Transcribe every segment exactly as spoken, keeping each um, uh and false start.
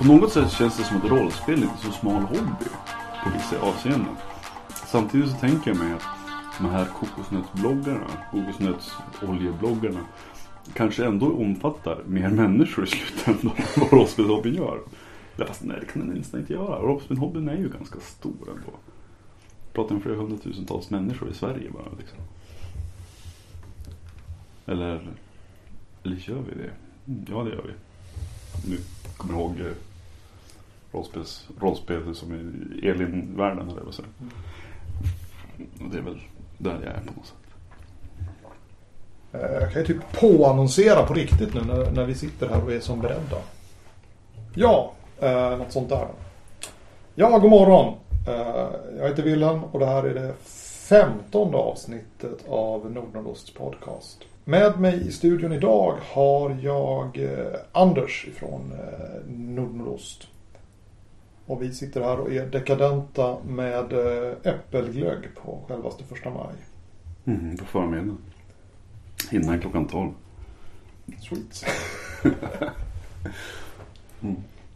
På något sätt känns det som att rollspel är inte så smal hobby på vissa avseenden. Samtidigt så tänker jag mig att de här kokosnötsbloggarna, kokosnötsoljebloggarna kanske ändå omfattar mer människor i slutändan än vad rollspelhobbyn gör. Ja, fast nej, det kan den nästan inte göra. Rollspelhobbyn är ju ganska stor ändå. Vi pratar om flera hundratusentals människor i Sverige bara liksom. Eller, eller gör vi det? Ja, det gör vi. Nu kommer jag ihåg eh, rollspels, rollspel som är Elin-världen eller vad säger. Och det är väl där jag är på något sätt. Jag kan ju typ påannonsera på riktigt nu när, när vi sitter här och är som beredda. Ja, eh, något sånt där. Ja, god morgon. Eh, jag heter Wilhelm och det här är det femtonde avsnittet av Nordnordosts podcast. Med mig i studion idag har jag eh, Anders ifrån eh, Nordnordost. Och vi sitter här och är dekadenta med eh, äppelglögg på självaste första maj. Mm, på förmiddagen. Innan klockan tolv. Sweet. mm.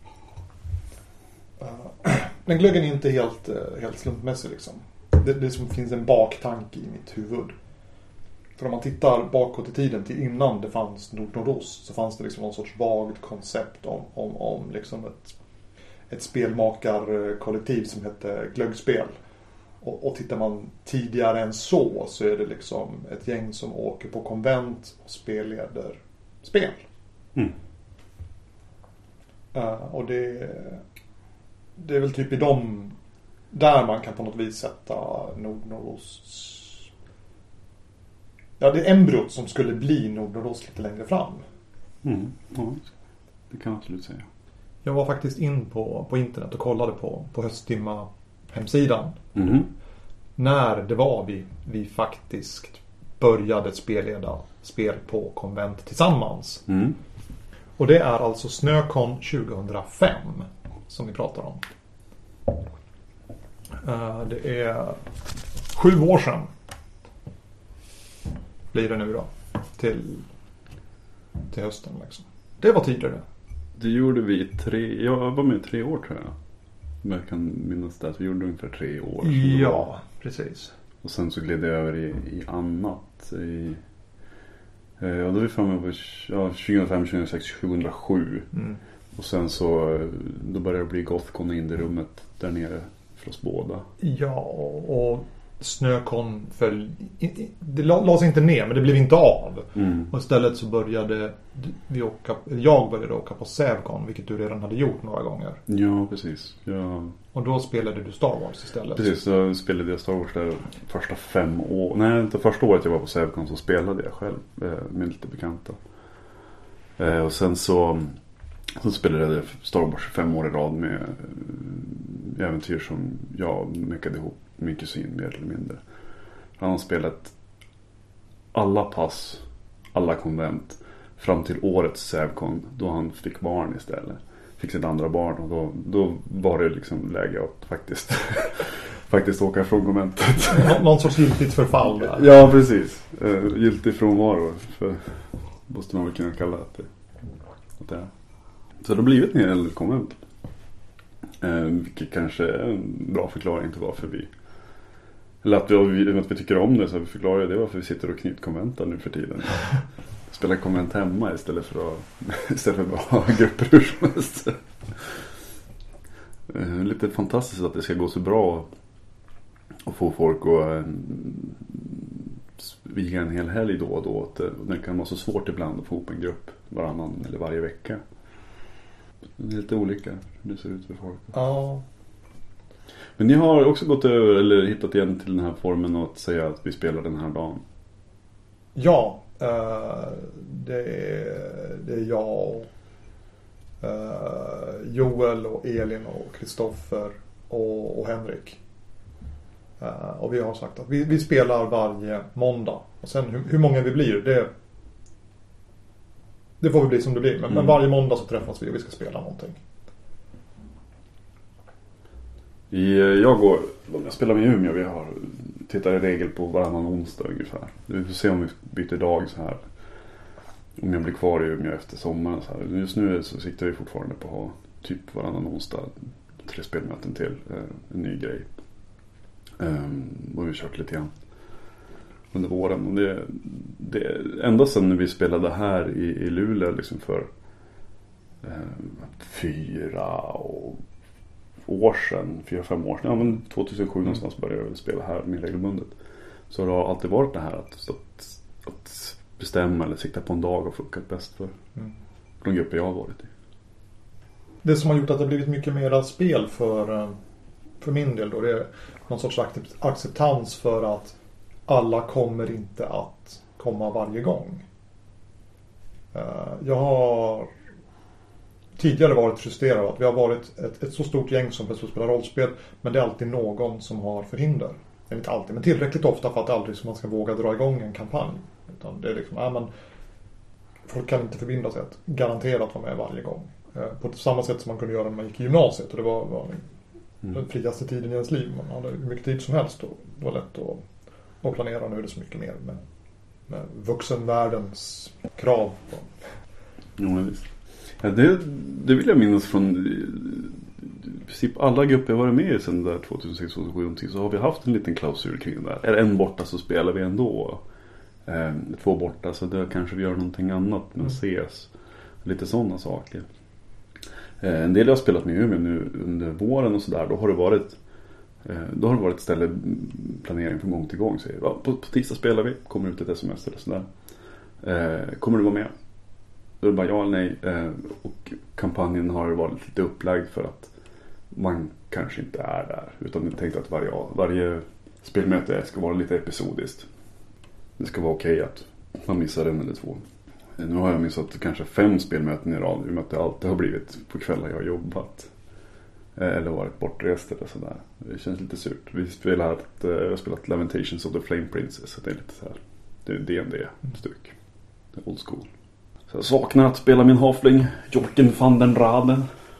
uh, den glöggen är inte helt, uh, helt slumpmässig liksom. Det, det som finns en baktanke i mitt huvud. För om man tittar bakåt i tiden till innan det fanns Nordnordost så fanns det liksom någon sorts vagt koncept om, om, om liksom ett, ett spelmakarkollektiv som hette glöggspel. Och, och tittar man tidigare än så så är det liksom ett gäng som åker på konvent och spelleder spel. Mm. Uh, och det, det är väl typ i dem där man kan på något vis sätta Nordnordosts. Ja, det är embryot som skulle bli Nordnordost lite längre fram. Mm. Ja, det kan jag absolut säga. Jag var faktiskt in på, på internet och kollade på, på Hösttimma hemsidan. Mm. När det var vi, vi faktiskt började spelleda spel på konvent tillsammans. Mm. Och det är alltså Snökon tjugohundrafem som vi pratar om. Uh, det är sju år sedan. Blir det nu då. Till, till hösten liksom. Det var tidigare. Det gjorde vi tre, jag var med tre år tror jag. Men jag kan minnas det att vi gjorde ungefär tre år. Ja, precis. Och sen så gled det över i, i annat. I, ja, då är vi framme på ja, tjugohundrafem, tjugohundrasex, tjugohundrasju. Mm. Och sen så då började det bli Gothcon in i rummet där nere för oss båda. Ja, och Snökon föll, det lades inte ner men det blev inte av. Mm. Och istället så började vi åka, jag började åka på Sävcon, vilket du redan hade gjort några gånger. Ja, precis. Ja. Och då spelade du Star Wars istället. Precis, så spelade jag Star Wars där första fem år. Nej, inte första året jag var på Sävcon så spelade jag själv med lite bekanta. Och sen så så spelade jag Star Wars fem år i rad med äventyr som jag mekade ihop min kusin mer eller mindre. Han har spelat alla pass, alla konvent fram till årets Sävcon då han fick barn istället. Fick sitt andra barn och då, då var det liksom läge att faktiskt faktiskt åka från konventet. Någon sorts giltigt förfall där. Ja, precis. Uh, giltig frånvaro för måste man väl kunna kalla det. Att det är. Så det har blivit en hel konvent. Uh, vilket kanske är en bra förklaring till varför vi eller att vi, att vi tycker om det, så vi förklarar det varför vi sitter och knytkonventar nu för tiden. Spelar konvent hemma istället för att istället för att ha grupper hur som helst. Uh, lite fantastiskt att det ska gå så bra och få folk att viga en hel helg då och då. Det kan vara så svårt ibland att få ihop en grupp varannan eller varje vecka. Det är lite olika hur det ser ut för folk. Ja. Men ni har också gått över eller hittat igen till den här formen att säga att vi spelar den här dagen. Ja, uh, det, är, det är jag och uh, Joel och Elin och Kristoffer och, och Henrik. Uh, och vi har sagt att vi, vi spelar varje måndag. Och sen hur, hur många vi blir, det, det får vi bli som det blir. Men, mm. men varje måndag så träffas vi och vi ska spela någonting. I, jag går, jag spelar med Umeå, vi har tittar i regel på varannan onsdag ungefär. Vi får se om vi byter dag så här. Om jag blir kvar i Umeå efter sommaren så här. Just nu så siktar vi fortfarande på att ha typ varannan onsdag. Tre spelmöten till. Eh, en ny grej. Um, och vi har kört lite grann under våren. Och det, det, ända sedan när vi spelade här i, i Luleå liksom för eh, fyra och år sedan, fyra, fem år sedan, ja men tjugohundrasju mm. någonstans började jag spela här mer regelbundet. Så det har alltid varit det här att, att, att bestämma eller sikta på en dag och funkat bäst för mm. de grupper jag har varit i. Det som har gjort att det har blivit mycket mer spel för, för min del då, det är någon sorts acceptans för att alla kommer inte att komma varje gång. Jag har tidigare varit frustrerad att vi har varit ett, ett så stort gäng som för att spela rollspel, men det är alltid någon som har förhinder. Det är inte alltid, men tillräckligt ofta för att aldrig så man ska våga dra igång en kampanj. Utan det är liksom, ja, men folk kan inte förbinda sig att garanterat vara med varje gång. På samma sätt som man kunde göra när man gick i gymnasiet, och det var, var mm. den friaste tiden i ens liv. Man hade hur mycket tid som helst och det var lätt att, att planera. Nu är det så mycket mer med, med vuxenvärldens krav på. Jo, men visst. Ja, det, det vill jag minnas från i princip alla grupper jag varit med i sedan där tjugohundrasex tjugohundrasju, så har vi haft en liten klausul kring det där. Är en borta så spelar vi ändå. Eh, två borta så då kanske vi gör någonting annat men mm. ses. Lite sådana saker. Eh, en del jag har spelat med Umeå nu under våren och sådär, då har det varit eh, då har det varit ställe planering från gång till gång. Så, ja, på, på tisdag spelar vi, kommer ut ett sms eller sådär. Eh, kommer du vara med? Då är det bara ja eller nej. Eh, och kampanjen har varit lite upplagd för att man kanske inte är där. Utan jag tänkte att varje, varje spelmöte ska vara lite episodiskt. Det ska vara okej att man missar en eller två. Nu har jag missat kanske fem spelmöten i rad. I och med att det alltid har blivit på kvällar jag har jobbat. Eller varit bortrest eller sådär. Det känns lite surt. Vi spelar att, jag har spelat Lamentations of the Flame Princess. Så det är lite så här. Det är D and D-styck. Det är old school. Så jag saknar att spela min halfling. Jorken van den Raden.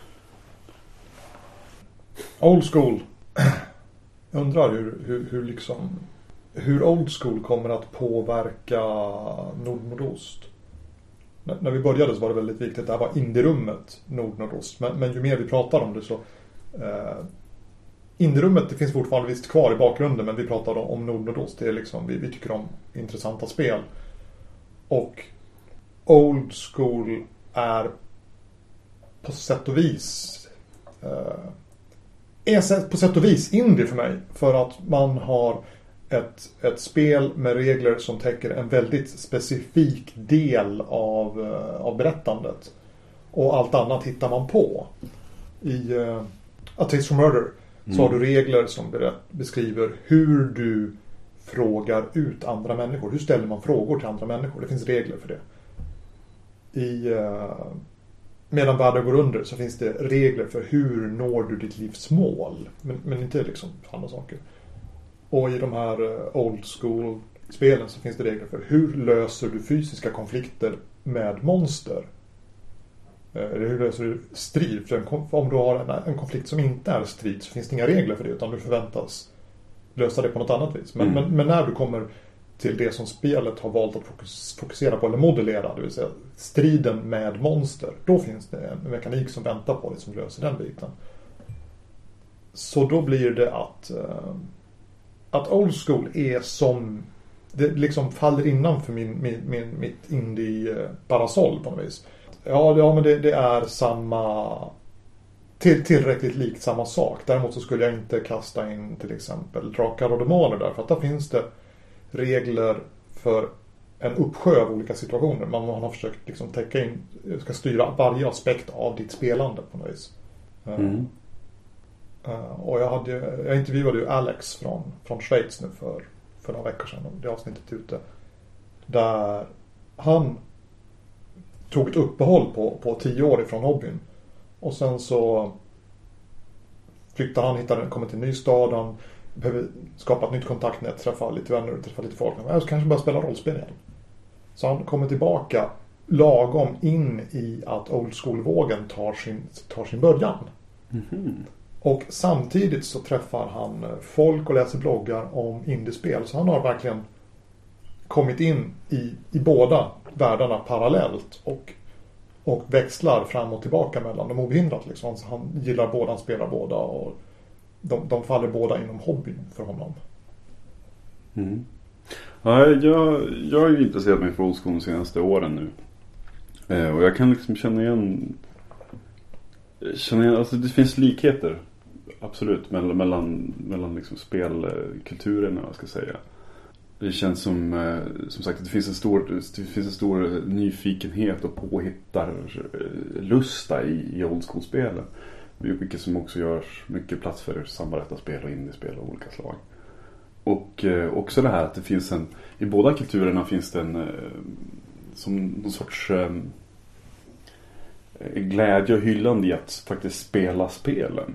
Old school. Jag undrar hur, hur, hur liksom hur old school kommer att påverka nord-nordost. N- när vi började så var det väldigt viktigt att det här var indierummet nord-nordost. Men, men ju mer vi pratar om det så eh, indierummet, det finns fortfarande visst kvar i bakgrunden, men vi pratar om, om nord-nordost. Det är liksom, vi, vi tycker om intressanta spel. Och old school är på sätt och vis eh, är på sätt och vis indie för mig. För att man har ett, ett spel med regler som täcker en väldigt specifik del av, av berättandet. Och allt annat hittar man på. I uh, A Taste for Murder mm. så har du regler som beskriver hur du frågar ut andra människor. Hur ställer man frågor till andra människor? Det finns regler för det. I... Uh, Medan världen går under så finns det regler för hur når du ditt livs mål. Men, men inte liksom andra saker. Och i de här old school spelen så finns det regler för hur löser du fysiska konflikter med monster. Eller hur löser du strid. För en, om du har en, en konflikt som inte är strid så finns det inga regler för det. Utan du förväntas lösa det på något annat vis. Men, mm. men, men när du kommer till det som spelet har valt att fokus, fokusera på eller modellera, det vill säga striden med monster, då finns det en mekanik som väntar på det som löser den biten. Så då blir det att uh, att old school är som det liksom faller innanför min, min, min, mitt indie-parasoll på något vis. Ja, ja men det, det är samma till, tillräckligt likt samma sak. Däremot så skulle jag inte kasta in till exempel drakar och demoner där, för att där finns det regler för en uppsjö av olika situationer. Man har försökt liksom täcka in, ska styra varje aspekt av ditt spelande på något vis. Mm. Uh, och jag, hade, jag intervjuade ju Alex från, från Schweiz nu för, för några veckor sedan. Det avsnittet ute. Där han tog ett uppehåll på, på tio år ifrån hobbyn. Och sen så flyttade han, hittade, kom till en ny stad. Han behöver skapa ett nytt kontaktnät, träffa lite vänner, träffa lite folk. Jag ska kanske bara spela rollspel igen. Så han kommer tillbaka lagom in i att old school-vågen tar sin, tar sin början. Mm-hmm. Och samtidigt så träffar han folk och läser bloggar om indiespel. Så han har verkligen kommit in i, i båda världarna parallellt. Och Och växlar fram och tillbaka mellan dem obehindrat. Liksom. Han gillar båda, han spelar båda. Och de, de faller båda inom hobbyn för honom. Mm. Ja, jag, jag har ju intresserat mig för old school de senaste åren nu. Eh, och jag kan liksom känna igen... Känna igen alltså det finns likheter. Absolut. Mellan, mellan, mellan liksom spelkulturerna, jag ska säga. Det känns som, eh, som sagt, att det finns en stor, det finns en stor nyfikenhet och påhittar lusta i, i old school-spelen. Vilket som också gör mycket plats för samarbetsspel och indiespel av olika slag. Och eh, också det här att det finns en, i båda kulturerna finns det en, eh, som någon sorts eh, glädje och hyllande i att faktiskt spela spelen.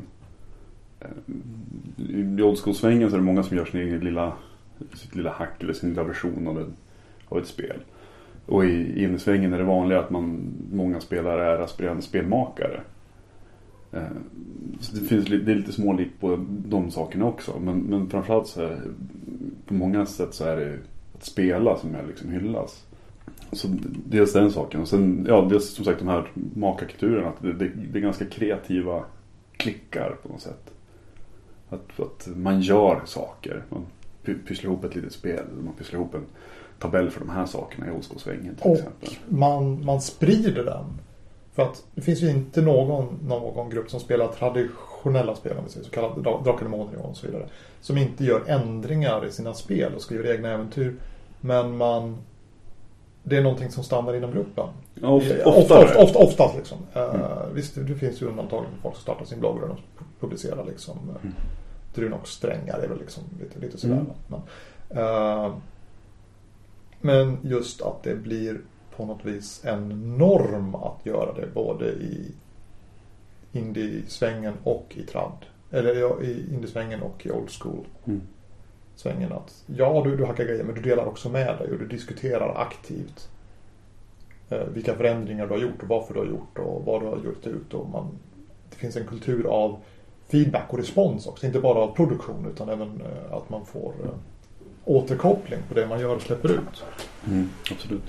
I old school-svängen så är det många som gör sin egen lilla, sitt lilla hack eller sin lilla version av, en, av ett spel. Och i indie-svängen är det vanligt att man, många spelare är aspirerande spelmakare. Så det, finns, det är lite smålikt på de sakerna också. Men, men framförallt så är, på många sätt så är det att spela som är liksom hyllas. Så dels den saken. Och sen, ja, dels som sagt de här makarkulturerna. Att det, det, det är ganska kreativa klickar på något sätt. Att, att man gör saker. Man pysslar ihop ett litet spel. Man pysslar ihop en tabell för de här sakerna i old school-svängen till och exempel. Man, man sprider den. För att det finns ju inte någon, någon grupp som spelar traditionella spel, om vi säger, så kallade Drakar och Demoner och så vidare, som inte gör ändringar i sina spel och skriver egna äventyr. Men man, det är någonting som stannar inom gruppen. Ja, ofta, ofta, ofta, ofta, ofta liksom. Mm. Uh, visst, det finns ju undantag för folk som startar sin blogg och de publicerar liksom mm. Drun och strängar är väl liksom lite, lite sådär. Mm. Men, uh, men just att det blir på något vis en norm att göra det både i indie-svängen och i trad. Eller ja, i indie-svängen och i old school. Mm. Svängen att ja, du, du hackar grejer, men du delar också med dig och du diskuterar aktivt eh, vilka förändringar du har gjort och varför du har gjort och vad du har gjort ut. Och man, det finns en kultur av feedback och respons också. Inte bara av produktion utan även eh, att man får eh, återkoppling på det man gör och släpper ut. Mm, absolut.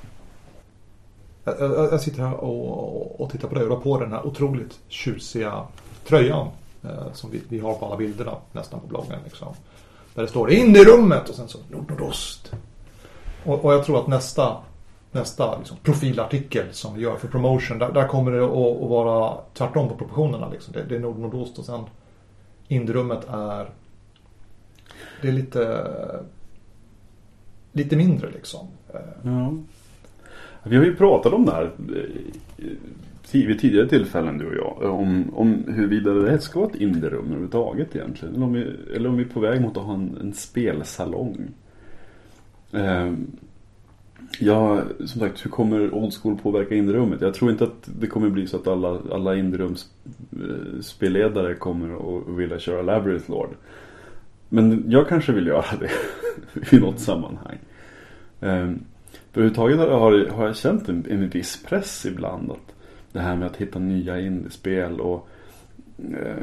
Jag, jag, jag sitter här och, och tittar på det och på den här otroligt tjusiga tröjan eh, som vi, vi har på alla bilderna nästan på bloggen liksom. Där det står in i rummet och sen så nord-nordost. Och, och jag tror att nästa, nästa liksom, profilartikel som vi gör för promotion, där, där kommer det att, att vara tvärtom på proportionerna. Liksom. Det, det är nord-nordost och sen in i rummet är det är lite lite mindre liksom. Ja. Vi har ju pratat om det här vid tidigare tillfällen, du och jag, om, om huruvida det ska vara ett indie-rum överhuvudtaget egentligen. Eller om vi, eller om vi är på väg mot att ha en, en spelsalong. Eh, ja, som sagt, hur kommer old school påverka indie-rummet? Jag tror inte att det kommer bli så att alla, alla indie-rums spelledare kommer att vilja köra Labyrinth Lord. Men jag kanske vill göra det i något sammanhang. Eh, För överhuvudtaget har, har jag känt en, en viss press ibland att det här med att hitta nya indiespel och eh,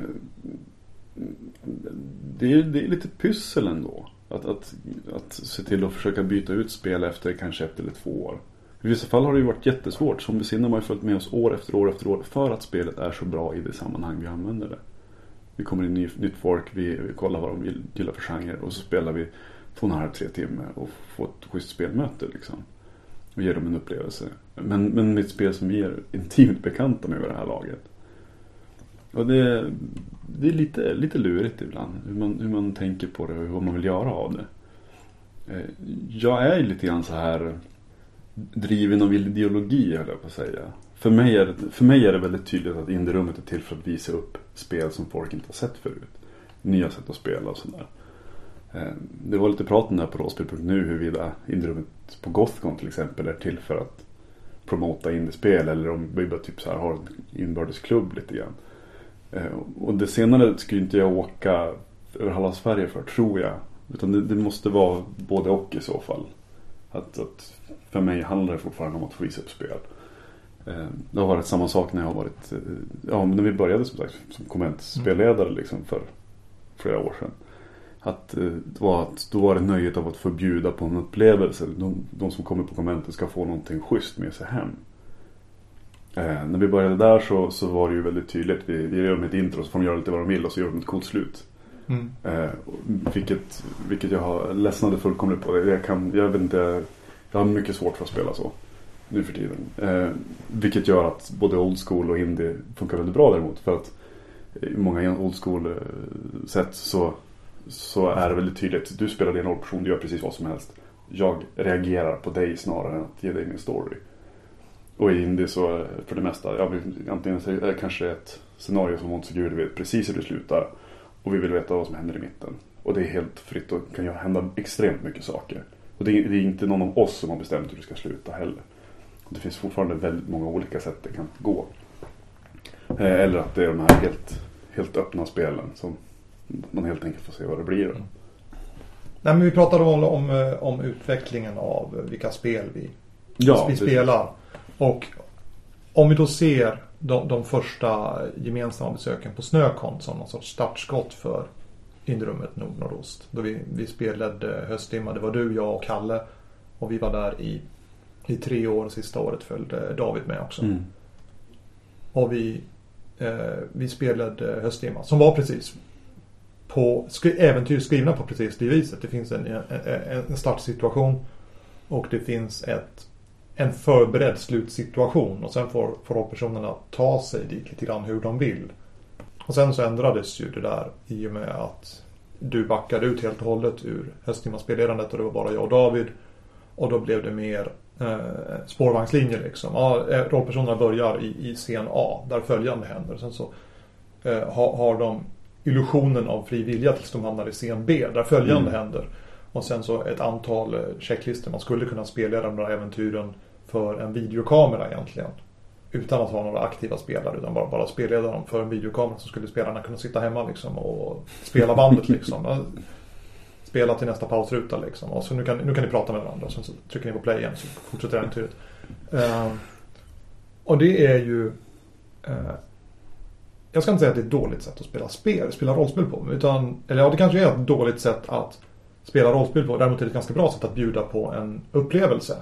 det, är, det är lite pyssel ändå att, att, att se till att försöka byta ut spel efter kanske ett eller två år. I vissa fall har det ju varit jättesvårt, som besinnar man ju följt med oss år efter år efter år för att spelet är så bra i det sammanhang vi använder det. Vi kommer in i nytt folk, vi, vi kollar vad de gillar för genre och så spelar vi två och en halv, tre timmar och får ett schysst spelmöte liksom. Och ger dem en upplevelse. Men, men med ett spel som vi är intimt bekanta med vid det här laget. Och det, det är lite, lite lurigt ibland. Hur man, hur man tänker på det och hur man vill göra av det. Jag är lite grann så här driven av ideologi, höll jag på att säga. För mig är det, för mig är det väldigt tydligt att indie-rummet är till för att visa upp spel som folk inte har sett förut. Nya sätt att spela och sådär. Det var lite praten där på rollspel punkt nu huruvida indie-rummet på Gothcon till exempel är till för att promota indiespel eller om vi bara typ så här har en inbördesklubb lite grann. Och det senare skulle inte jag åka över halva Sverige för, tror jag. Utan det, det måste vara både och i så fall. Att, att för mig handlar det fortfarande om att få visa upp spel. Det har varit samma sak när jag har varit, ja, när vi började som sagt som kommentspelledare liksom för flera år sedan. Att, det var att då var det nöjet av att få bjuda på en upplevelse. De, de som kommer på kommenten ska få någonting schysst med sig hem. Eh, när vi började där så, så var det ju väldigt tydligt. Vi, vi gör med ett intro så får de göra lite vad de vill och så gör de ett coolt slut. Mm. Eh, vilket, vilket jag har ledsnade fullkomligt på. Jag, kan, jag, vet inte, jag har mycket svårt för att spela så nu för tiden. Eh, vilket gör att både old school och indie funkar väldigt bra däremot. För att i många old school sätt så, så är det väldigt tydligt. Du spelar din rollperson, du gör precis vad som helst. Jag reagerar på dig snarare än att ge dig min story. Och i indie så för det mesta, ja, antingen är det kanske ett scenario som Monster Gud vet precis hur det slutar. Och vi vill veta vad som händer i mitten. Och det är helt fritt och kan ju hända extremt mycket saker. Och det är, det är inte någon av oss som har bestämt hur det ska sluta heller. Och det finns fortfarande väldigt många olika sätt det kan gå. Eh, eller att det är de här helt, helt öppna spelen som man helt enkelt får se vad det blir. Mm. Nej, men vi pratade om, om, om utvecklingen av vilka spel vi, ja, vi spelar. Och om vi då ser de, de första gemensamma besöken på Snökon som någon sorts startskott för Indierummet Nord-Nordost. Då vi, vi spelade hösttimma, det var du, jag och Kalle. Och vi var där i, i tre år, sista året följde David med också. Mm. Och vi, eh, vi spelade hösttimma som var precis på skri- äventyr skrivna på precis det viset. Det finns en, en, en startsituation och det finns ett en förberedd slutsituation och sen får, får rollpersonerna ta sig dit lite grann hur de vill. Och sen så ändrades ju det där i och med att du backade ut helt och hållet ur hösttimmaspellerandet och det var bara jag och David. Och då blev det mer eh, spårvagnslinjer liksom. Ja, rollpersonerna börjar i, i scen A där följande händer. Sen så eh, har, har de illusionen av fri vilja tills de hamnar i scen B där följande mm. händer. Och sen så ett antal checklistor. Man skulle kunna spela de där äventyren för en videokamera egentligen. Utan att ha några aktiva spelare. Utan bara, bara spelleda dem för en videokamera. Så skulle spelarna kunna sitta hemma liksom och spela bandet liksom. Spela till nästa pausruta liksom. Och så nu kan, nu kan ni prata med varandra. Sen så trycker ni på play igen så fortsätter äventyret. Uh, och det är ju... Uh, jag ska inte säga att det är ett dåligt sätt att spela spel. Spela rollspel på. Utan, eller ja, det kanske är ett dåligt sätt att spela rollspel på. Däremot är det ett ganska bra sätt att bjuda på en upplevelse.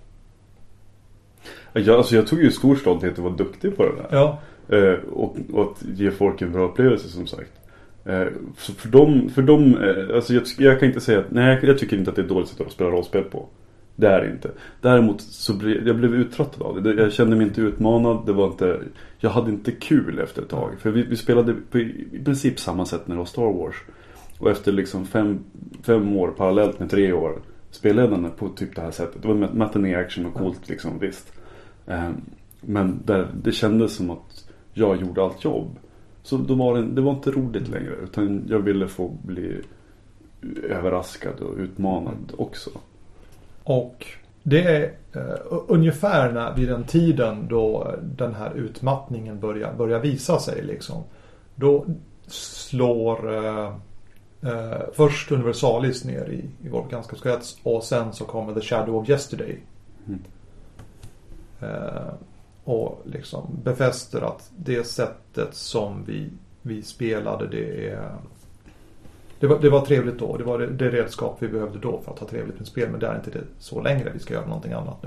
Ja, alltså jag tog ju stor stolthet att vara duktig på det där. Ja. Eh, och, och att ge folk en bra upplevelse som sagt. Eh, så för dem, för dem eh, alltså jag, jag kan inte säga att, nej jag tycker inte att det är ett dåligt sätt att spela rollspel på. Det är det inte. Däremot så blev jag blev uttröttad av det. Jag kände mig inte utmanad. Det var inte, jag hade inte kul efter ett tag. För vi, vi spelade på i princip samma sätt när det var Star Wars. Och efter liksom fem, fem år parallellt med tre år spelledarna på typ det här sättet. Det var matinee action och coolt liksom, visst. Um, men där, det kändes som att jag gjorde allt jobb. Så då var det, det var inte roligt längre. Utan jag ville få bli överraskad och utmanad också. Och det är uh, ungefär när, vid den tiden då den här utmattningen börjar, börjar visa sig liksom. Då slår... Uh, Uh, först Universalis ner i, i vår bekantskapskrets och sen så kommer The Shadow of Yesterday mm. uh, och liksom befäster att det sättet som vi, vi spelade det, är, det, var, det var trevligt då, det var det, det redskap vi behövde då för att ha trevligt med spel, men det är inte det så längre, vi ska göra någonting annat nu.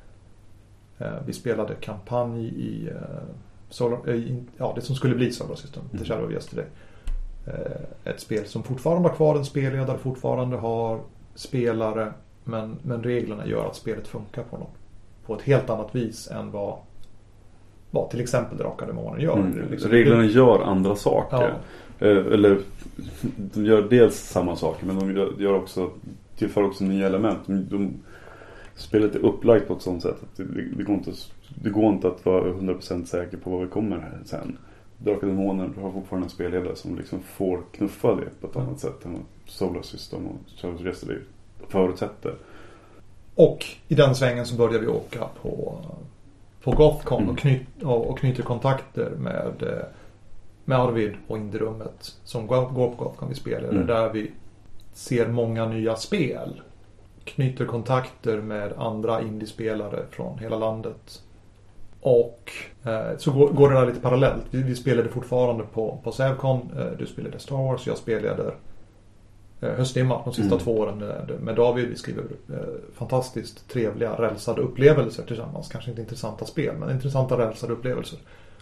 Uh, vi spelade kampanj i, uh, Solar, uh, i ja, det som skulle bli Solar System, mm. The Shadow of Yesterday. Ett spel som fortfarande har kvar en spelledare, fortfarande har spelare, men, men reglerna gör att spelet funkar på, något, på ett helt annat vis än vad, vad till exempel Drakar och Demoner gör. Mm. Liksom, reglerna gör andra saker. Ja. Eller de gör dels samma saker, men de gör, gör också, tillför också nya element. De, de, spelet är upplagt på ett sånt sätt att det, det, går inte, det går inte att vara hundra procent säker på vad vi kommer här sen. Drakar och Demoner har fortfarande en spelledare som liksom får knuffa det på ett annat sätt än Solar System och Shadow of Yesterday förutsätter. Och i den svängen så börjar vi åka på, på Gothcon mm. och, knyt, och, och knyter kontakter med, med Arvid och Indierummet som går på Gothcon vi spelar. Mm. Där vi ser många nya spel. Knyter kontakter med andra indiespelare från hela landet. Och eh, så går, går det där lite parallellt. Vi, vi spelade fortfarande på, på Sävcon. Eh, du spelade Star Wars, jag spelade Höstdimma de sista Mm. två åren med, med David. Vi skriver eh, fantastiskt trevliga rälsade upplevelser tillsammans. Kanske inte intressanta spel, men intressanta rälsade upplevelser.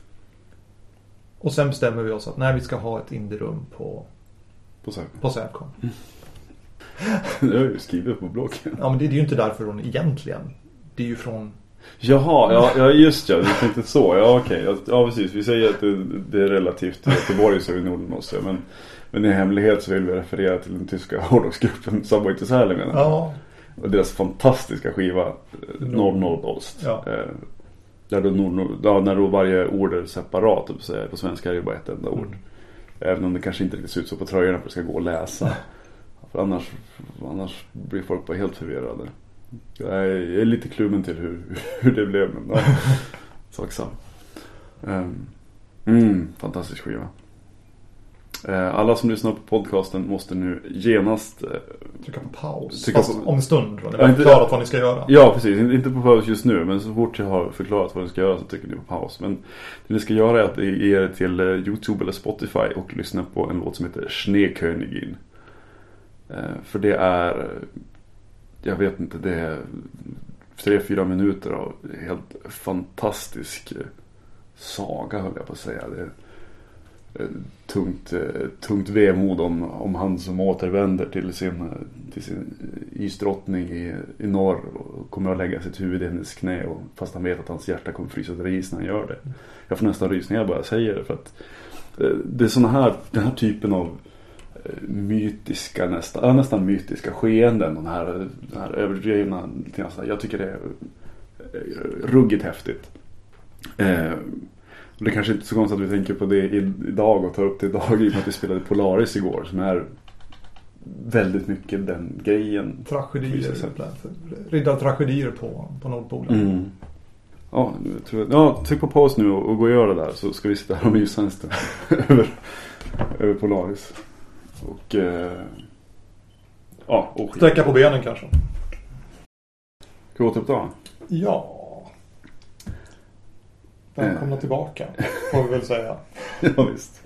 Och sen bestämmer vi oss att när vi ska ha ett indie-rum på På Sävcon. på Sävcon. Det har jag ju skrivit på bloggen. Ja, men det är ju inte därför hon egentligen. Det är ju från... Jaha, ja, ja just ja, du tänkte så. Ja okej, okay. Ja precis. Vi säger att det, det är relativt till Göteborg så är vi Nordenås. Men, men i hemlighet så vill vi referera till den tyska hårdrocksgruppen Subway to Salinger. Ja. Och deras fantastiska skiva Nord-Nordost. Ja. Eh, där då nord, ja, när då varje ord är separat. På, på svenska är det bara ett enda ord. Mm. Även om det kanske inte riktigt ser ut så på tröjorna för att det ska gå att läsa. För annars, annars blir folk bara helt förvirrade. Jag är lite kluven till hur, hur det blev. Men ja, saksam. Um, mm, fantastisk skiva. Uh, alla som lyssnar på podcasten måste nu genast uh, trycka på paus. Trycka Fast på... om en stund. Då. Ni Ja, har inte, förklarat vad ni ska göra. Ja, precis. Inte på paus just nu. Men så fort jag har förklarat vad ni ska göra så trycker ni på paus. Men det ni ska göra är att ge er till uh, YouTube eller Spotify och lyssna på en låt som heter Schneekönigin. Uh, för det är... Jag vet inte, det är tre, fyra minuter av helt fantastisk saga höll jag på att säga. Det är tungt, tungt vemod om, om han som återvänder till sin, till sin isdrottning i, i norr och kommer att lägga sitt huvud i hennes knä och, fast han vet att hans hjärta kommer frysa till is när han gör det. Jag får nästan rysningar bara säger det för att det är såna här, den här typen av mytiska nästan, ja, nästan mytiska skeenden, den här, den här överdrivna, jag tycker det är ruggigt häftigt. Eh, och det är kanske inte så konstigt att vi tänker på det idag och tar upp det idag i och med att vi spelade Polaris igår som är väldigt mycket den grejen. Tragedier, riddartragedier på, på Nordpolen. Mm. Ja, tror jag, ja, tryck på paus nu och, och gå och göra det där så ska vi sitta här och mysa en stund över, över Polaris. Och eh, ja, och sträcka på benen kanske. Ska vi återuppta? Ja. Välkomna eh. tillbaka, får vi väl säga. Ja, visst.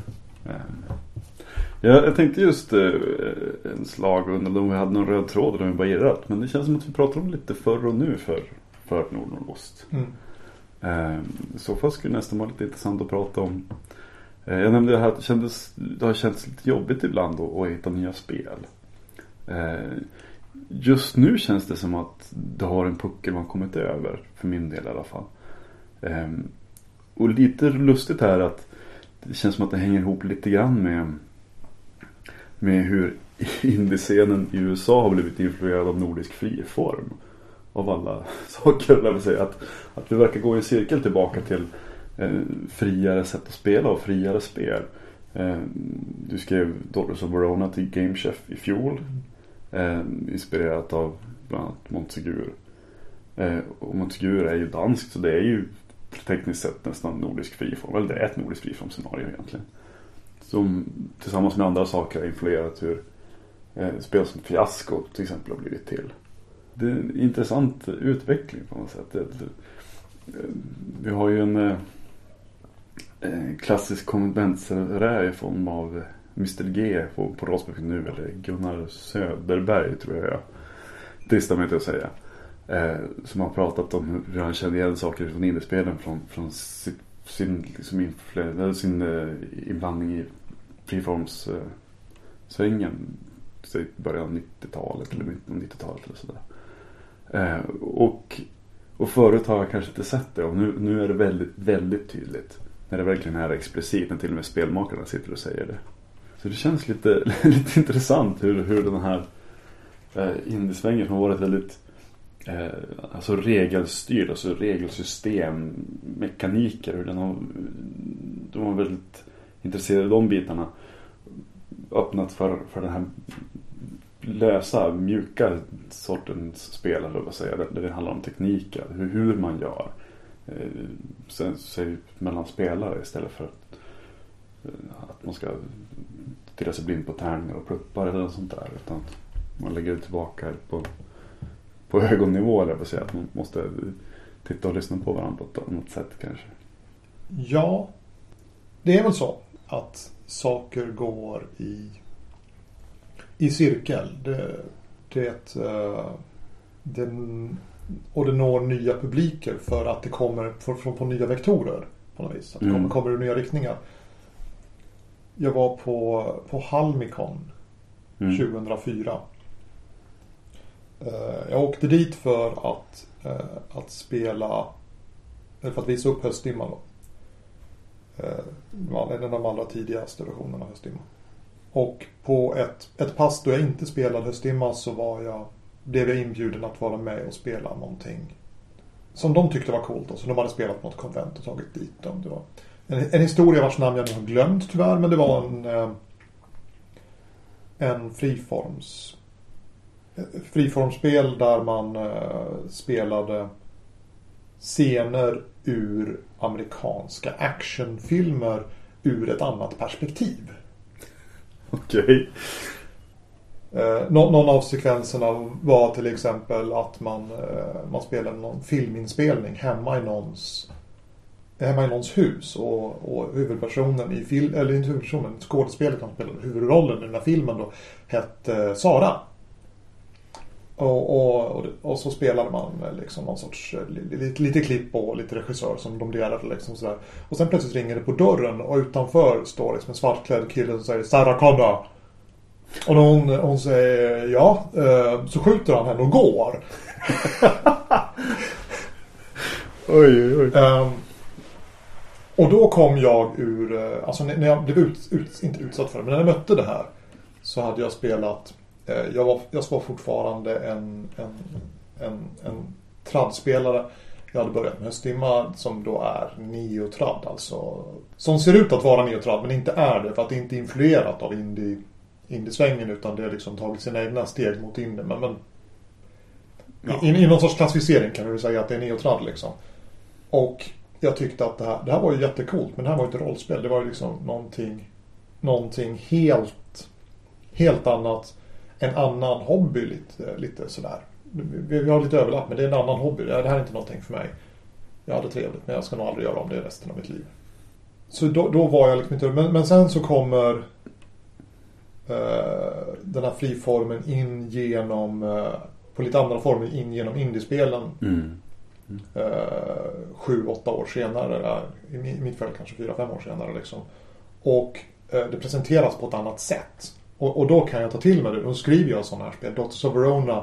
Ja, jag tänkte just eh, en slag under om vi hade någon röd tråd eller om vi bara irrat. Men det känns som att vi pratar om lite förr och nu för, för Nord-Nordost. Mm. Eh, I så fall skulle det nästan vara lite intressant att prata om. Eh, jag nämnde det här att det, kändes, det har känts lite jobbigt ibland att, att hitta nya spel. Eh, just nu känns det som att det har en puckel man kommit över. För min del i alla fall. Eh, och lite lustigt här att det känns som att det hänger ihop lite grann med med hur indiescenen i U S A har blivit influerad av nordisk friform av alla saker, jag vill säga att, att vi verkar gå i en cirkel tillbaka till eh, friare sätt att spela och friare spel. Eh, du skrev Daughters of Verona till Game Chef i fjol, eh, inspirerat av bland annat Montsegur. Eh, och Montsegur är ju danskt så det är ju tekniskt sett nästan nordisk friform, eller det är ett nordiskt friformscenario egentligen. Som tillsammans med andra saker har influerat hur eh, spel som Fiasko till exempel har blivit till. Det är en intressant utveckling på något sätt. Det, det, vi har ju en eh, klassisk konventsrä i form av mister G på, på Rollspel nu, eller Gunnar Söderberg tror jag jag dristar mig till att säga. Eh, som har pratat om hur han känner igen saker från indiespelen från, från sitt sin liksom infl- sin uh, invandring i friformssvängen uh, i början av nittiotalet eller mitten av nittiotalet eller sådär. Uh, och, och förut har jag kanske inte sett det och nu, nu är det väldigt, väldigt tydligt när det verkligen är explicit när till och med spelmakarna sitter och säger det. Så det känns lite, lite intressant hur, hur den här uh, indiesvängen har varit väldigt Eh, alltså regelstyrd, alltså regelsystem, mekaniker, hur den har, de var väldigt intresserade av de bitarna, öppnat för, för den här lösa, mjuka sortens spel, eller vad säga, där det handlar om tekniker, hur, hur man gör eh, sen säg mellan spelare istället för att, att man ska tirra sig blind på tärningar och pluppar eller något sånt där, utan man lägger det tillbaka på på ögonnivå, eller vad säga, att man måste titta och lyssna på varandra på ett annat sätt kanske. Ja, det är väl så att saker går i i cirkel. Det, det, det, och det når nya publiker för att det kommer från på nya vektorer på något vis. Att det kommer, Mm. kommer ur nya riktningar. Jag var på, på Halmikon Mm. tjugohundrafyra. Jag åkte dit för att, att spela, eller för att visa upp Höstdimma då. En av de allra tidigaste versionerna av Höstdimma. Och på ett, ett pass då jag inte spelade Höstdimma så var jag, blev jag inbjuden att vara med och spela någonting som de tyckte var coolt. Och så de hade spelat på något konvent och tagit dit dem. Det var en, en historia vars namn jag nu har glömt tyvärr, men det var en, en friforms friformsspel där man uh, spelade scener ur amerikanska actionfilmer ur ett annat perspektiv. Okej. Uh, nå- någon av sekvenserna var till exempel att man, uh, man spelade någon filminspelning hemma i någons hemma i någons hus och, och huvudpersonen i film, eller inte huvudpersonen, skådespelet som spelade huvudrollen i den här filmen då hette uh, Sara. Och, och, och så spelade man liksom någon sorts lite, lite klipp och lite regissör som de delade liksom sådär. Och sen plötsligt ringer det på dörren och utanför står liksom en svartklädd kille som säger Sarah Connor. Och då hon, hon säger ja, så skjuter han henne och går. Oj, oj, oj. Um, och då kom jag ur, alltså när jag blev ut, ut, inte utsatt för det, men när jag mötte det här så hade jag spelat. Jag var, jag var fortfarande en, en, en, en tradspelare. Jag hade börjat med Höstdimma som då är neotrad. Alltså, som ser ut att vara neotrad men inte är det. För att det inte är influerat av indie, indie-svängen utan det har liksom tagit sina egna steg mot indie. Men, men ja. i, i någon sorts klassificering kan vi säga att det är neotrad liksom. Och jag tyckte att det här, det här var ju jättekult. Men det här var ju inte rollspel. Det var ju liksom någonting, någonting helt, helt annat. En annan hobby lite, lite sådär. Vi, vi har lite överlapp men det är en annan hobby. Det här är inte någonting för mig. Jag hade trevligt men jag ska nog aldrig göra om det resten av mitt liv. Så då, då var jag liksom inte... Men, men sen så kommer uh, den här friformen in genom... Uh, på lite andra former in genom indiespelen. Mm. Mm. Uh, sju, åtta år senare. Där, I mitt fall kanske fyra, fem år senare liksom. Och uh, det presenteras på ett annat sätt. Och, och då kan jag ta till mig det. Då skriver jag sådana här spel. Daughters of Verona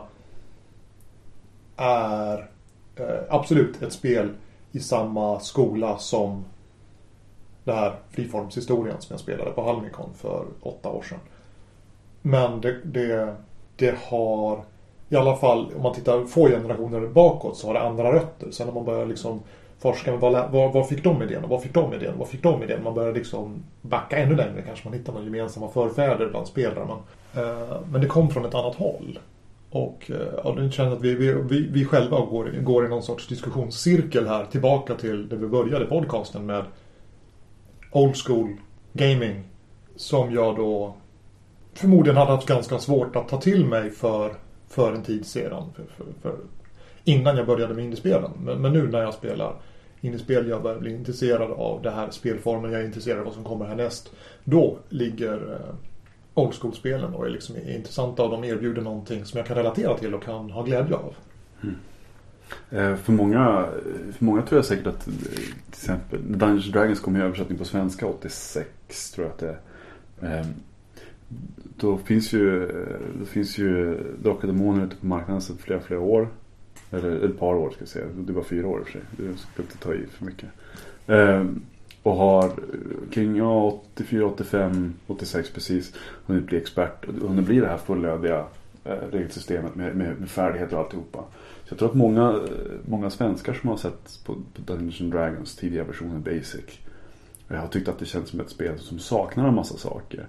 är eh, absolut ett spel i samma skola som det här friformshistorien som jag spelade på Halmikon för åtta år sedan. Men det, det, det har i alla fall, om man tittar få generationer bakåt så har det andra rötter. Sen när man börjar liksom forska med vad, vad, vad fick de idén och vad fick de idén, vad fick de idén. Man börjar liksom backa ännu längre. Kanske man hittar några gemensamma förfäder bland spelare. Men, eh, men det kom från ett annat håll. Och ja, jag känner att vi, vi, vi själva går, går i någon sorts diskussionscirkel här. Tillbaka till där vi började podcasten med old school gaming. Som jag då förmodligen hade haft ganska svårt att ta till mig för, för en tid sedan. För, för, för, innan jag började med indiespelen. Men, men nu när jag spelar indiespel, jag börjar bli intresserad av det här spelformen, jag är intresserad av vad som kommer härnäst. Då ligger eh, old school-spelen och är liksom intressanta och de erbjuder någonting som jag kan relatera till och kan ha glädje av. Mm. Eh, för, många, för många tror jag säkert att till exempel Dungeons and Dragons kom i översättning på svenska åttiosex tror jag att det är. Eh, då finns ju då finns ju Drakar och Demoner ute på marknaden sedan flera flera år. Eller ett par år ska jag säga. Det var fyra år i och för sig. Det skulle inte ta i för mycket. Eh, och har kring ja, åttiofyra, åttiofem, åttiosex precis hunnit bli expert. Och hunnit bli det här fullödiga eh, regelsystemet med, med, med färdigheter och alltihopa. Så jag tror att många, många svenskar som har sett på, på Dungeons and Dragons tidiga versioner Basic jag har tyckt att det känns som ett spel som saknar en massa saker.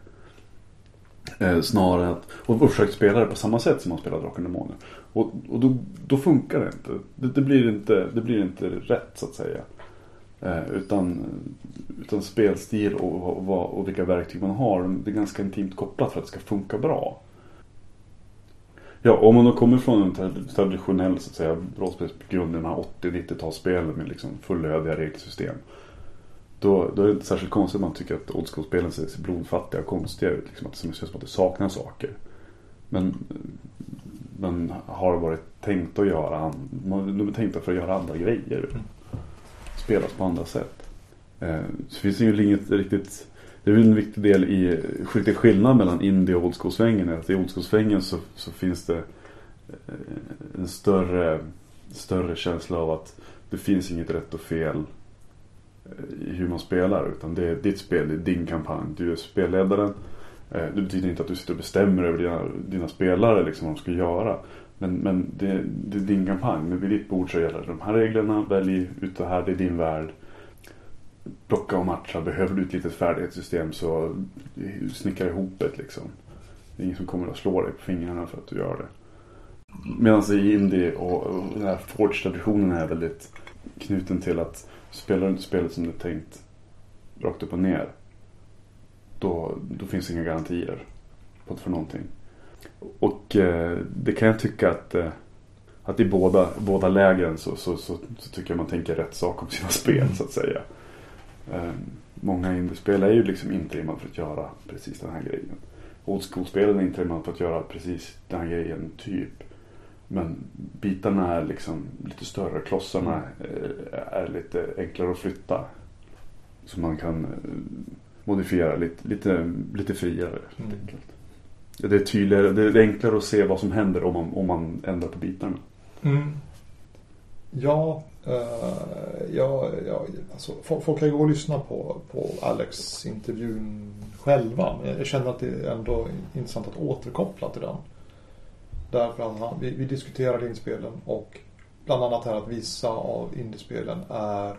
Eh, snarare att, och, och försökt spela det på samma sätt som man spelar Drakar och Demoner. Och, och då, då funkar det inte. Det, det, blir inte. det blir inte rätt så att säga. Eh, utan, utan spelstil och, och, och vilka verktyg man har. Det är ganska intimt kopplat för att det ska funka bra. Ja, om man då kommer från en traditionell så att säga brådspelsgrunderna åttio-nittiotalsspel med liksom fullödiga regelsystem. Då, då är det inte särskilt konstigt att man tycker att old school-spelen ser blodfattiga och konstiga ut. Liksom att det ser ut som att det saknar saker. Men, men har varit tänkt att göra, de är tänkta för att göra andra grejer. Mm. Spelas på andra sätt. Eh, så finns det ju inget riktigt, det är en viktig del i, skiljer skillnad mellan indie och old school-svängen är att i old school-svängen så, så finns det en större, större känsla av att det finns inget rätt och fel i hur man spelar, utan det är ditt spel, det är din kampanj, du är spelledaren. Det betyder inte att du sitter och bestämmer över dina, dina spelare liksom vad de ska göra, men, men det, det är din kampanj, men vid ditt bord så gäller de här reglerna, välj ut det här, det är din värld. Plocka och matcha, behöver du ett litet färdighetssystem så snickar ihop det liksom. Det är ingen som kommer att slå dig på fingrarna för att du gör det. Medan i indie och den här Forge-traditionen är väldigt knuten till att spelar du inte spelet som du tänkt rakt upp och ner, då, då finns inga garantier för någonting. Och eh, det kan jag tycka att, eh, att i båda, båda lägen så, så, så, så tycker jag man tänker rätt sak om sina spel så att säga. Eh, många indiespel är ju liksom inte man för att göra precis den här grejen. Old school-spelen är inte man för att göra precis den här grejen typ. Men bitarna är liksom lite större, klossarna är lite enklare att flytta. Så man kan modifiera lite, lite, lite friare. Mm. Det är tydligare, det är enklare att se vad som händer om man, om man ändrar på bitarna. Mm. Ja, uh, ja, ja alltså, folk kan ju gå och lyssna på, på Alex intervjun själva. Men jag känner att det är ändå intressant att återkoppla till den. Därför att han, vi, vi diskuterar indiespelen och bland annat här att vissa av indiespelen är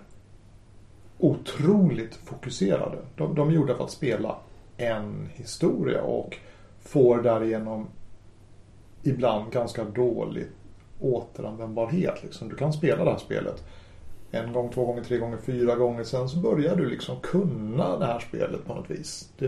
otroligt fokuserade. De, de är gjorda för att spela en historia och får därigenom ibland ganska dålig återanvändbarhet. Liksom. Du kan spela det här spelet en gång, två gånger, tre gånger, fyra gånger. Sen så börjar du liksom kunna det här spelet på något vis. Det,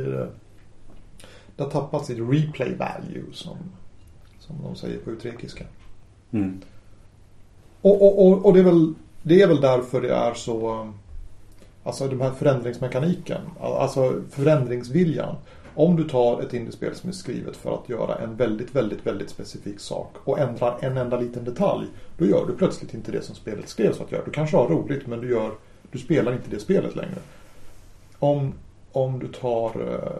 det har tappat sitt replay value som, som de säger på utrekiska. Mm. Och, och, och, och det, är väl, det är väl därför det är så... Alltså den här förändringsmekaniken. Alltså förändringsviljan. Om du tar ett indiespel som är skrivet för att göra en väldigt, väldigt, väldigt specifik sak och ändrar en enda liten detalj, då gör du plötsligt inte det som spelet skrevs för att göra. Du kanske har roligt, men du, gör, du spelar inte det spelet längre. Om, om du tar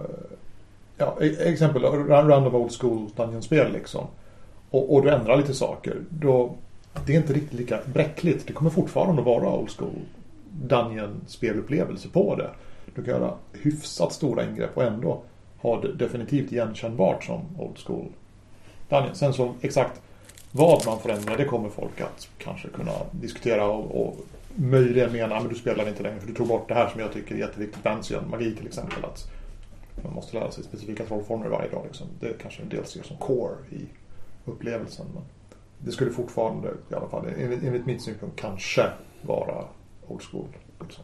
ja, exempel random old school dungeon-spel liksom, och, och du ändrar lite saker, då det är inte riktigt lika bräckligt. Det kommer fortfarande vara old school dungeon-spelupplevelse på det. Du kan göra hyfsat stora ingrepp och ändå ha det definitivt igenkännbart som old school dungeon. Sen så exakt vad man förändrar, det kommer folk att kanske kunna diskutera och, och möjligen mena men du spelar inte längre för du tog bort det här som jag tycker är jätteviktigt. Fantasy, magi till exempel, att man måste lära sig specifika trollformer varje dag liksom. Det är kanske en del ser som core i upplevelsen, men det skulle fortfarande i alla fall enligt, enligt mitt synpunkt kanske vara old school liksom.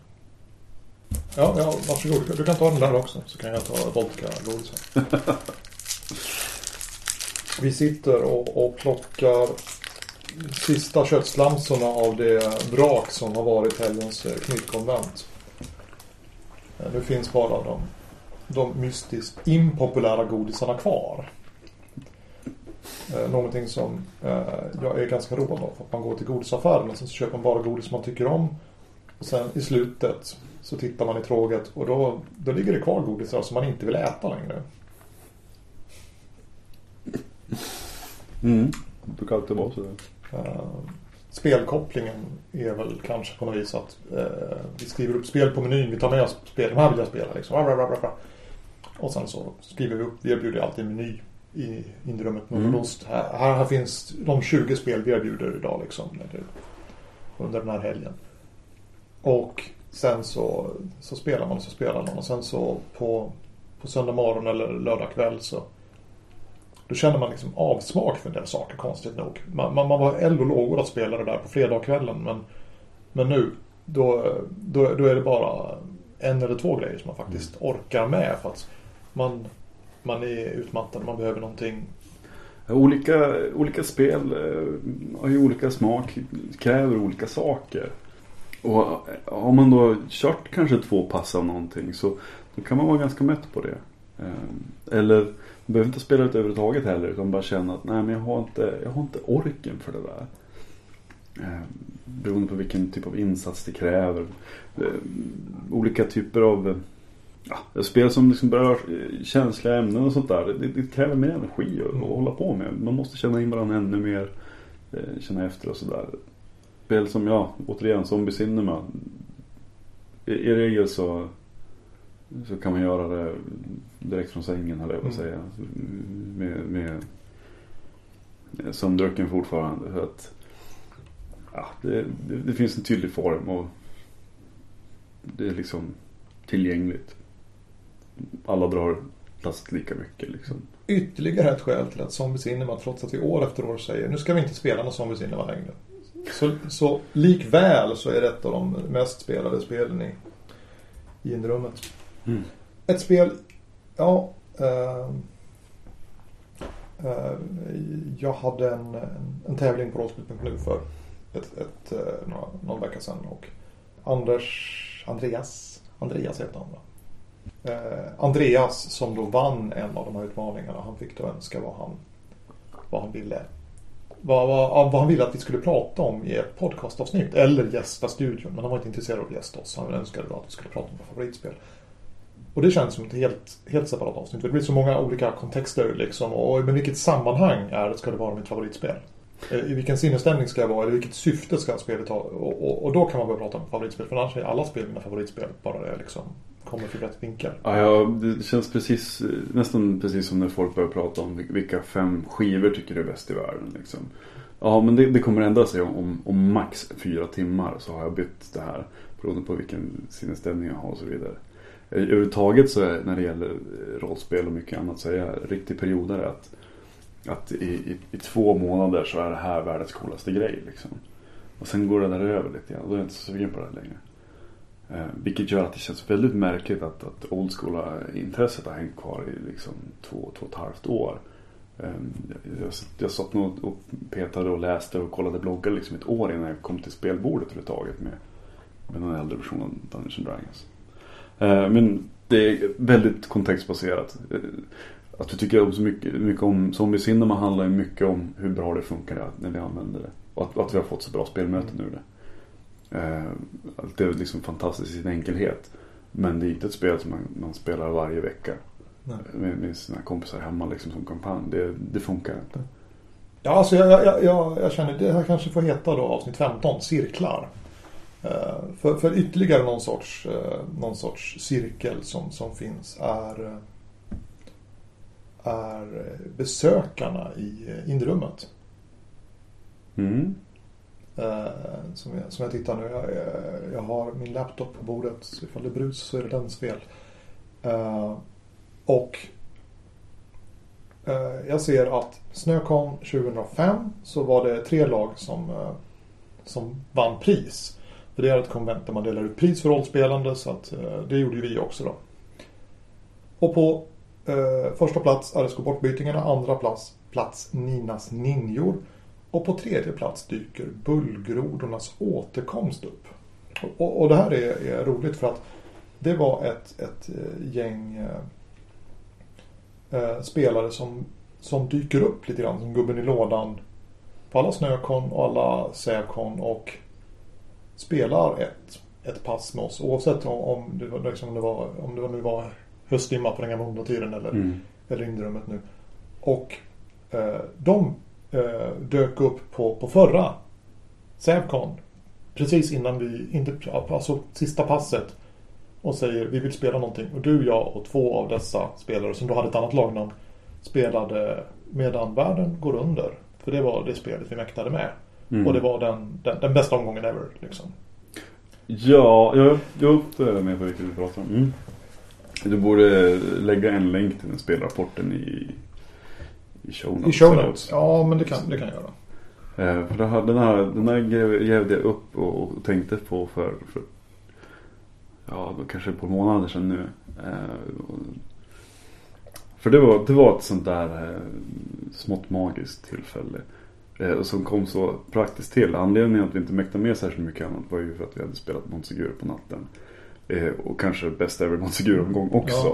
Ja, ja, varsågod. Du kan ta den där också, så kan jag ta vodka-godisen. Vi sitter och, och plockar sista köttslamsorna av det brak som har varit helgens knytkonvent. Nu finns bara de, de mystiskt impopulära godisarna kvar. Någonting som eh, jag är ganska road av. För att man går till godisaffären och sen så köper man bara godis man tycker om. Och sen i slutet så tittar man i tråget och då, då ligger det kvar godisar som man inte vill äta längre. Mm, det brukar alltid vara så. Uh, spelkopplingen är väl kanske på något vis att uh, vi skriver upp spel på menyn, vi tar med oss spel, de här vill jag spela liksom. Och sen så skriver vi upp, vi erbjuder alltid en meny i indierummet med mm. ost. Här, här, här finns de tjugo spel vi erbjuder idag liksom, under den här helgen. Och sen så, så spelar man och så spelar man. Och sen så på, på söndag morgon eller lördag kväll så då känner man liksom avsmak för en del saker, konstigt nog. Man, man, man var eld och lågor att spela det där på fredagskvällen. Men, men nu, då, då, då är det bara en eller två grejer som man faktiskt mm. orkar med. För att man, man är utmattad, man behöver någonting. Olika, olika spel har ju olika smak, kräver olika saker. Och om man då kört kanske två pass av någonting så då kan man vara ganska mätt på det. Eh, eller man behöver inte spela ut överhuvudtaget heller, utan bara känna att nej, men jag har inte, jag har inte orken för det där. Eh, beroende på vilken typ av insats det kräver. Eh, olika typer av ja, spel som liksom berör känsliga ämnen och sånt där. Det, det kräver mer energi att, mm. att hålla på med. Man måste känna in varandra ännu mer, eh, känna efter och sådär. Spel som, ja, återigen, Zombie Cinema. I, i regel så, så kan man göra det direkt från sängen, eller jag vill säga. Med, med, med sömndrucken fortfarande. För att ja, det, det, det finns en tydlig form och det är liksom tillgängligt. Alla drar plast lika mycket liksom. Ytterligare ett skäl till att Zombie Cinema, trots att vi år efter år säger nu ska vi inte spela någon Zombie Cinema längre. Så, så likväl så är det ett av de mest spelade spelen i, i inrummet. Mm. Ett spel, ja, äh, äh, jag hade en, en, en tävling på rollspel punkt nu för ett, ett, ett, några, någon vecka sedan, och Anders, Andreas, Andreas heter han va? Eh, Andreas som då vann en av de här utmaningarna, han fick då önska vad han, vad han ville vad, vad, vad han ville att vi skulle prata om i ett podcastavsnitt eller gästa studion, men han var inte intresserad av att gästa oss. Han önskade då att vi skulle prata om favoritspel, och det känns som ett helt, helt separat avsnitt, för det blir så många olika kontexter liksom, och med vilket sammanhang är det, ska det vara mitt favoritspel, i vilken sinnesstämning ska jag vara, eller vilket syfte ska spelet ha, och, och, och då kan man börja prata om favoritspel, för annars är alla spel mina favoritspel, bara det liksom kommer till rätt vinkel. Ja, ja, det känns precis, nästan precis som när folk börjar prata om vilka fem skivor tycker du är bäst i världen liksom. Ja, men det, det kommer ändra sig om, om, om max fyra timmar så har jag bytt det här, beroende på vilken sinnesstämning jag har och så vidare. Överhuvudtaget så är, när det gäller rollspel och mycket annat, så är jag riktigt periodare att att i, i, i två månader så är det här världens coolaste grej liksom. Och sen går det där över lite grann, och då är jag inte så sugen på det längre. Eh, vilket gör att det känns väldigt märkligt att, att old school-intresset har hängt kvar i liksom två, två och ett halvt år. Eh, jag, jag satt nog och petade och läste och kollade bloggar liksom ett år innan jag kom till spelbordet överhuvudtaget med, med den äldre versionen av Dungeons and Dragons. Eh, men det är väldigt kontextbaserat. Eh, Att du tycker så mycket, mycket om Zombie Cinema handlar mycket om hur bra det funkar när vi använder det. Och att, att vi har fått så bra spelmöten ur det. Eh, det är liksom fantastiskt i sin enkelhet. Men det är inte ett spel som man, man spelar varje vecka. Med, med sina kompisar hemma liksom, som kampanj. Det, det funkar inte. Ja, alltså jag, jag, jag, jag känner det här kanske får heta då avsnitt femton, cirklar. Eh, för, för ytterligare någon sorts, eh, någon sorts cirkel som, som finns är... är besökarna i inrummet. Mm. Eh, som, jag, som jag tittar nu. Jag, jag har min laptop på bordet. Så ifall det brus så är det dens fel. Eh, och eh, jag ser att Snöcon tjugohundrafem så var det tre lag som, eh, som vann pris. För det är ett konvent där man delar ut pris för rollspelande, så att, eh, det gjorde vi också då. Och på Uh, första plats är Bortbytingarna, andra plats, plats Ninas ninjor, och på tredje plats dyker Bullgrodornas återkomst upp. Och, och, och det här är, är roligt för att det var ett, ett gäng uh, uh, spelare som, som dyker upp lite grann som gubben i lådan på alla Snökon och alla Sävkon och spelar ett, ett pass med oss, oavsett om, om, det, var, liksom, om, det, var, om det nu var höstdimma på den gamla måndagen eller, mm. eller inrummet nu. Och eh, de eh, dök upp på, på förra Sävkon precis innan vi, inte, alltså sista passet, och säger vi vill spela någonting. Och du, jag och två av dessa spelare som då hade ett annat lagnamn spelade Medan världen går under. För det var det spelet vi mäktade med. Mm. Och det var den, den, den bästa omgången ever liksom. Ja, jag, jag är med på vilket vi pratar om. Mm. Du borde lägga en länk till den spelrapporten i, i show notes. I show notes, ja, men det kan, det kan jag göra. Eh, för det här, den här, den här grävde jag upp och, och tänkte på för, för ja, kanske på månader sedan nu. Eh, och, för det var, det var ett sånt där eh, smått magiskt tillfälle. Eh, som kom så praktiskt till. Anledningen att vi inte mäktade med särskilt mycket annat var ju för att vi hade spelat Montsegur på natten. Eh, och kanske bästa ever Montsegur-omgång också.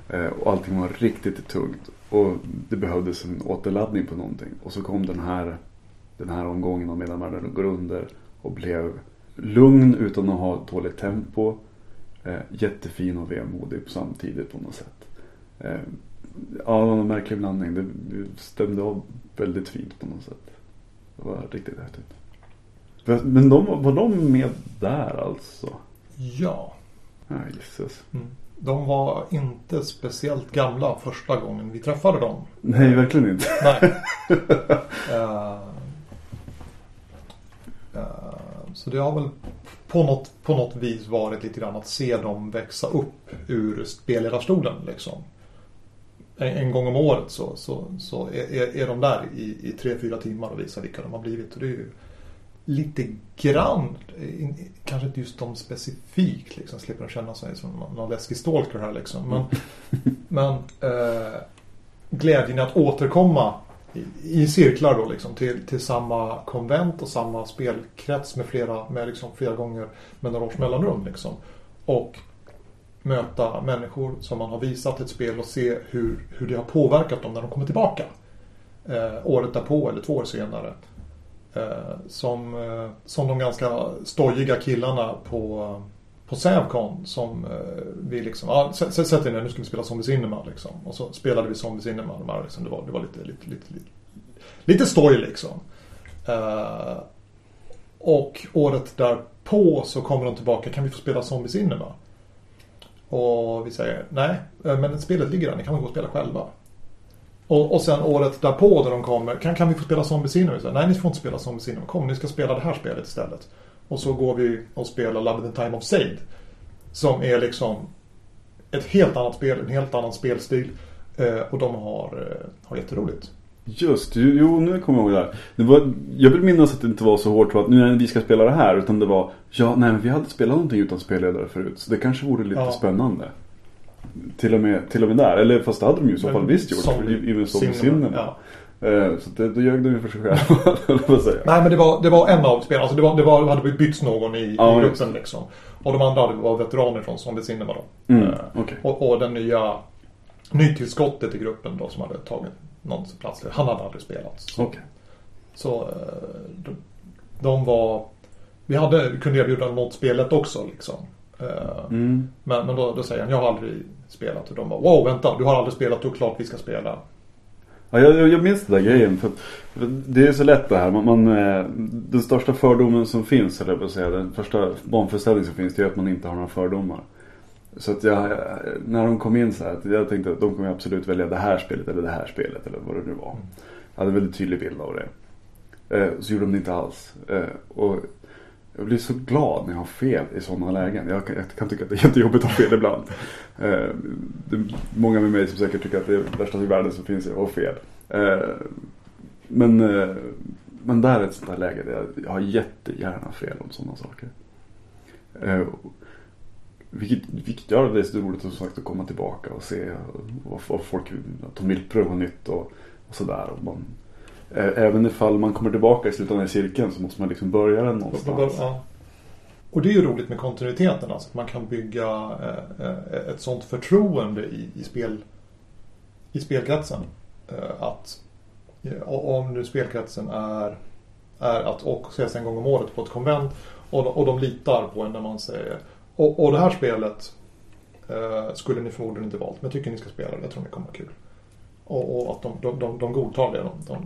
Eh, och allting var riktigt tungt. Och det behövdes en återladdning på någonting. Och så kom den här, den här omgången av Medelmarken går under och blev lugn utan att ha dåligt tempo. Eh, jättefin och vemodig samtidigt på något sätt. Eh, ja, det var en märklig blandning. Det stämde av väldigt fint på något sätt. Det var riktigt häftigt. Men de, var de med där alltså? Ja. Ja, Jesus. Mm. De var inte speciellt gamla första gången vi träffade dem. Nej, verkligen inte. Nej. uh, uh, så det har väl på något, på något vis varit lite grann att se dem växa upp ur spelledarstolen liksom. En, en gång om året så, så, så är, är de där i, i tre, fyra timmar och visar vilka de har blivit. Och det är ju lite grann, kanske inte just de specifikt liksom, slipper de känna sig som någon läskig stalker här liksom. Men, men eh, glädjen att återkomma i, i cirklar då liksom till, till samma konvent och samma spelkrets med flera, med liksom flera gånger med några års mellanrum liksom. Och möta människor som man har visat ett spel och se hur, hur det har påverkat dem när de kommer tillbaka eh, året därpå eller två år senare. Eh, som, eh, som de ganska stojiga killarna på, på Sävcon som eh, vi liksom, ja, sätt sätt in nu ska vi spela Zombie Cinema liksom. Och så spelade vi Zombie Cinema de här, liksom, det, var, det var lite lite, lite, lite, lite stoj liksom. Eh, och året därpå så kommer de tillbaka, kan vi få spela Zombie Cinema? Och vi säger, nej, men spelet ligger där, ni kan gå och spela själva. Och, och sen året därpå när de kommer, kan, kan vi få spela Zombie Cinema? Så, nej, ni får inte spela Zombie Cinema, kom, ni ska spela det här spelet istället. Och så går vi och spelar Love in the Time of Said. Som är liksom ett helt annat spel, en helt annan spelstil. Eh, och de har, eh, har jätteroligt. Just, jo, nu kommer jag ihåg det här. Det var, jag vill minnas att det inte var så hårt att nu när vi ska spela det här, utan det var, ja, nej, men vi hade spelat någonting utan spelledare förut, så det kanske vore lite ja. spännande. Till och, med, till och med där, eller fast det hade de ju i så fall visst gjort, för i och med Zombie Cinema. Ja. Uh, så det, då ljög de ju för sig själva. säga. Nej, men det var, det var en av spelarna, alltså det, var, det, var, det hade bytts någon i, ja, i gruppen liksom. Och de andra var veteraner från Zombie Cinema då. Mm, uh, okay. och, och den nya nytillskottet i gruppen då som hade tagit någon plats. Han hade aldrig spelat. Så, okay. så de, de var... Vi hade, kunde erbjuda något spelet också liksom. Mm. Men, men då, då säger han, jag har aldrig spelat. Och de bara, wow, vänta, du har aldrig spelat, då är klart vi ska spela. Ja, jag, jag minns det där grejen. För, för det är så lätt det här. Man, man, den största fördomen som finns, eller jag säga, den första barnföreställningen som finns, det är att man inte har några fördomar. Så att jag, när de kom in så här, jag tänkte att de kommer absolut välja det här spelet eller det här spelet eller vad det nu var. Jag hade en väldigt tydlig bild av det. Eh, så gjorde de det inte alls. Eh, och jag blir så glad när jag har fel i sådana lägen. Jag kan, jag kan tycka att det är jättejobbigt att ha fel ibland. Eh, det är många med mig som säkert tycker att det är det värsta i världen som finns att ha fel. Eh, men, eh, men där är ett sånt här läge där jag, jag har jättegärna fel om sådana saker. Eh, Vilket, vilket gör det så roligt som sagt att komma tillbaka och se vad, vad folk, att de vill pröva nytt och, och sådär. Och man, även ifall man kommer tillbaka i slutet av cirkeln så måste man liksom börja den någonstans. Ja. Och det är ju roligt med kontinuiteten, alltså att man kan bygga eh, ett sånt förtroende i, i, spel, i spelkretsen. Eh, att om nu spelkretsen är, är att och ses en gång om året på ett konvent och, och de litar på en när man säger Och, och det här spelet eh, skulle ni förmodligen inte valt, men jag tycker ni ska spela det, jag tror det kommer vara kul. Och, och att de, de, de, de godtar det. De,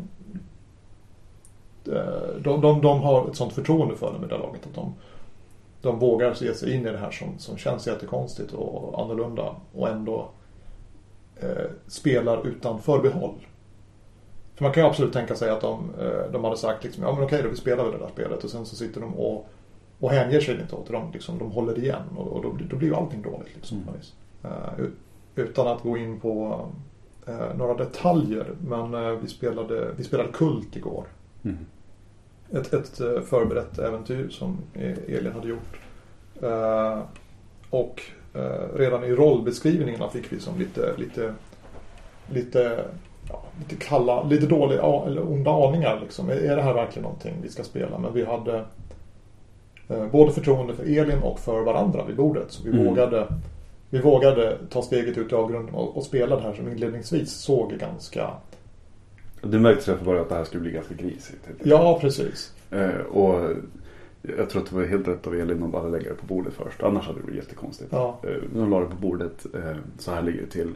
de, de, de har ett sånt förtroende för det med det laget att de, de vågar se sig in i det här som, som känns jättekonstigt och annorlunda och ändå eh, spelar utan förbehåll. För man kan ju absolut tänka sig att de, eh, de hade sagt liksom, ja men okej då vi spelar väl det där spelet och sen så sitter de och Och hänger sig inte åt det. De, liksom, de håller igen. Och, och då, då blir ju allting dåligt. Liksom, mm. uh, utan att gå in på uh, några detaljer. Men uh, vi, spelade, vi spelade Kult igår. Mm. Ett, ett uh, förberett äventyr som Elin hade gjort. Uh, och uh, redan i rollbeskrivningarna fick vi som lite, lite, lite, ja, lite kalla, lite dåliga eller onda aningar. Liksom. Är, är det här verkligen någonting vi ska spela? Men vi hade... Både förtroende för Elin och för varandra vid bordet. Så vi mm. vågade vi vågade ta steget ut i avgrunden och, och spela det här som inledningsvis såg ganska... Du märkte för bara att det här skulle bli ganska grisigt. Ja, precis. Eh, och jag tror att det var helt rätt av Elin att bara lägga det på bordet först. Annars hade det blivit jättekonstigt. Ja. Eh, när de la det på bordet, eh, så här ligger det till.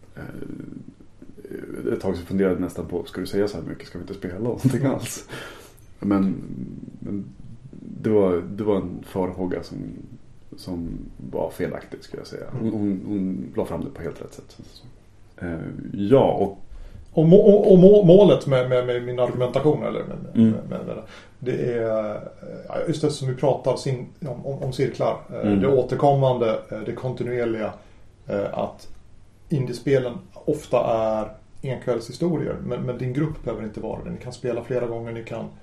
Eh, ett tag så funderade jag nästan på, ska du säga så här mycket, ska vi inte spela någonting alls? Men, men det, var, det var en farhåga som, som var felaktig, skulle jag säga. Hon, hon, hon la fram det på helt rätt sätt. Eh, ja, och Och, må, och, och må, målet med, med, med min argumentation eller med, med, mm. med, med, det är just det som vi pratar sin, om, om, om cirklar. Mm. Det återkommande, det kontinuerliga, att indiespelen ofta är enkvällshistorier, men, men din grupp behöver inte vara det. Ni kan spela flera gånger, ni kan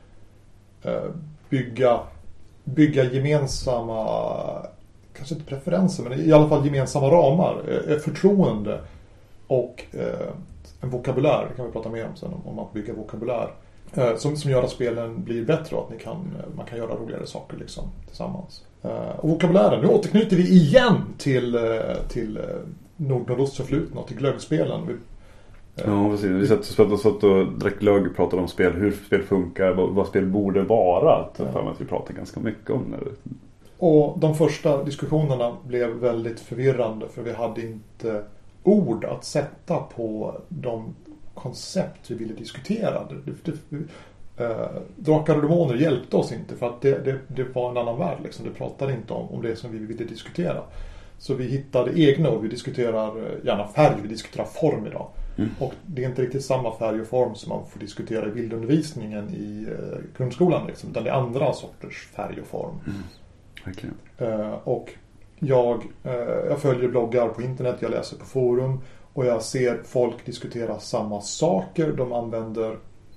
bygga, bygga gemensamma, kanske inte preferenser, men i alla fall gemensamma ramar, förtroende och en vokabulär, det kan vi prata mer om sen, om att bygga vokabulär eh, som, som gör att spelen blir bättre och att ni kan, man kan göra roligare saker liksom, tillsammans. Eh, och vokabulären, nu återknyter vi igen till, eh, till eh, Nordnordosts förflutna och till glöggspelen. Vi, eh, ja, precis. Vi satt och, satt och drack glögg och pratade om spel, hur spel funkar, vad, vad spel borde vara. Ja. För att vi pratade ganska mycket om det. Och de första diskussionerna blev väldigt förvirrande för vi hade inte ord att sätta på de koncept vi ville diskutera. Det, det, äh, Drakar och demoner hjälpte oss inte för att det, det, det var en annan värld. Liksom. Det pratade inte om, om det som vi ville diskutera. Så vi hittade egna ord. Vi diskuterar gärna färg, vi diskuterar form idag. Mm. Och det är inte riktigt samma färg och form som man får diskutera i bildundervisningen i eh, grundskolan. Liksom, utan det är andra sorters färg och form. Mm. Verkligen. Eh, och Jag, eh, jag följer bloggar på internet, jag läser på forum och jag ser folk diskutera samma saker. De använder,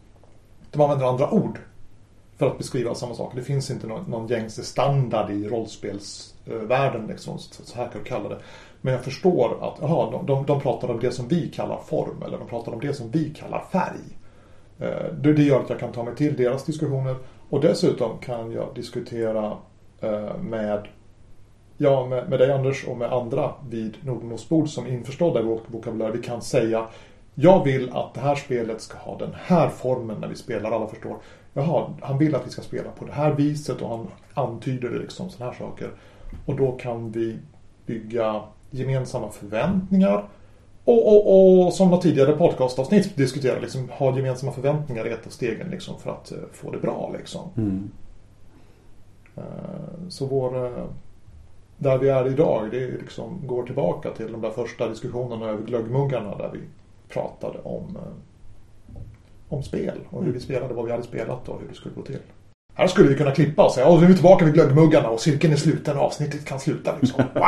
de använder andra ord för att beskriva samma saker. Det finns inte någon, någon gängse standard i rollspelsvärlden, liksom, så här kan du kalla det. Men jag förstår att aha, de, de, de pratar om det som vi kallar form eller de pratar om det som vi kallar färg. Eh, det, det gör att jag kan ta mig till deras diskussioner och dessutom kan jag diskutera eh, med Ja, med, med dig Anders och med andra vid Nordnords bord som införstådda i vår vokabulär. Vi kan säga, jag vill att det här spelet ska ha den här formen när vi spelar, alla förstår. Jaha, han vill att vi ska spela på det här viset och han antyder det liksom sådana här saker. Och då kan vi bygga gemensamma förväntningar och, och, och som något tidigare podcastavsnitt diskutera, liksom, ha gemensamma förväntningar i ett av stegen liksom, för att uh, få det bra. Liksom. Mm. Uh, så vår... Uh, Där vi är idag, det liksom går tillbaka till de där första diskussionerna över glöggmuggarna där vi pratade om, om spel och hur vi spelade, vad vi hade spelat och hur det skulle gå till. Här skulle vi kunna klippa och säga, ja, nu är vi tillbaka vid glöggmuggarna och cirkeln är sluten och avsnittet kan sluta liksom. Wow!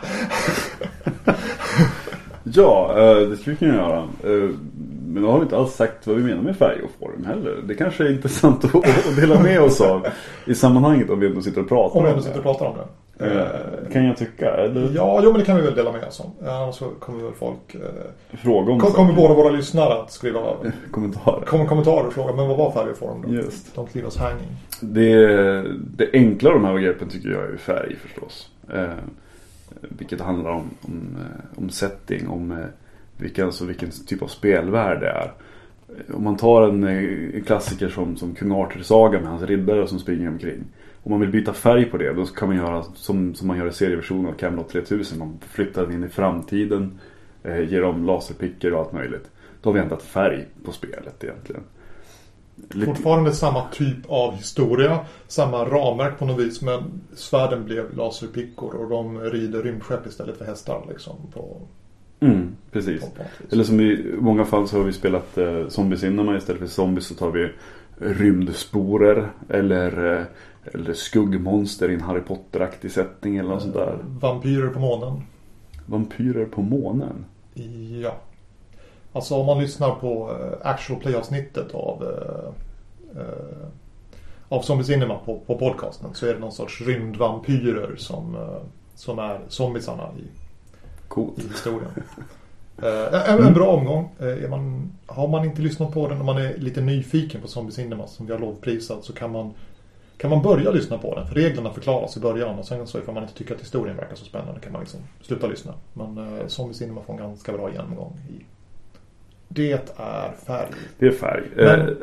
Ja, det skulle vi kunna göra. Men då har vi inte alls sagt vad vi menar med färg och form heller. Det kanske är intressant att dela med oss av i sammanhanget om vi ändå sitter och pratar om om vi ändå det. sitter och pratar om det. Kan jag tycka? Eller? Ja, jo, men det kan vi väl dela med oss om. Annars så kommer väl folk eh, fråga om kom, kommer båda våra lyssnare att skriva kommentarer. Kom, kommentarer och fråga, men vad var färg och form då? Just. Don't leave us hanging. Det, det enkla av de här begreppen tycker jag är färg förstås. Eh, vilket handlar om, om, om setting, om eh, vilken, alltså vilken typ av spelvärld det är. Om man tar en, en klassiker som, som Kung Arthur-saga med hans riddare som springer omkring. Om man vill byta färg på det, då kan man göra som, som man gör i serieversionen av Camelot tre tusen. Man flyttar den in i framtiden, eh, ger dem laserpickor och allt möjligt. Då har vi ändrat färg på spelet egentligen. Lite... Fortfarande samma typ av historia, samma ramverk på något vis, men svärden blev laserpickor och de rider rymdskepp istället för hästar liksom på... Mm, precis. Eller som i många fall så har vi spelat eh, Zombie-cinema istället för zombies så tar vi rymdsporer eller, eh, eller skuggmonster i en Harry Potter-aktig sättning eller något sånt där. Vampyrer på månen. Vampyrer på månen? Ja. Alltså om man lyssnar på uh, actual play-avsnittet av uh, uh, av Zombie-cinema på, på podcasten så är det någon sorts rymdvampyrer som, uh, som är zombiesarna i Coolt. I historien. Uh, en, en bra omgång. Uh, är man, har man inte lyssnat på den och man är lite nyfiken på Zombie Cinema som vi har lovprisat så kan man, kan man börja lyssna på den. För reglerna förklaras i början och sen så ifall man inte tycker att historien verkar så spännande kan man liksom sluta lyssna. Men eh, Zombie Cinema får en ganska bra genomgång i. Det är färg. Det är färg. Men, eh.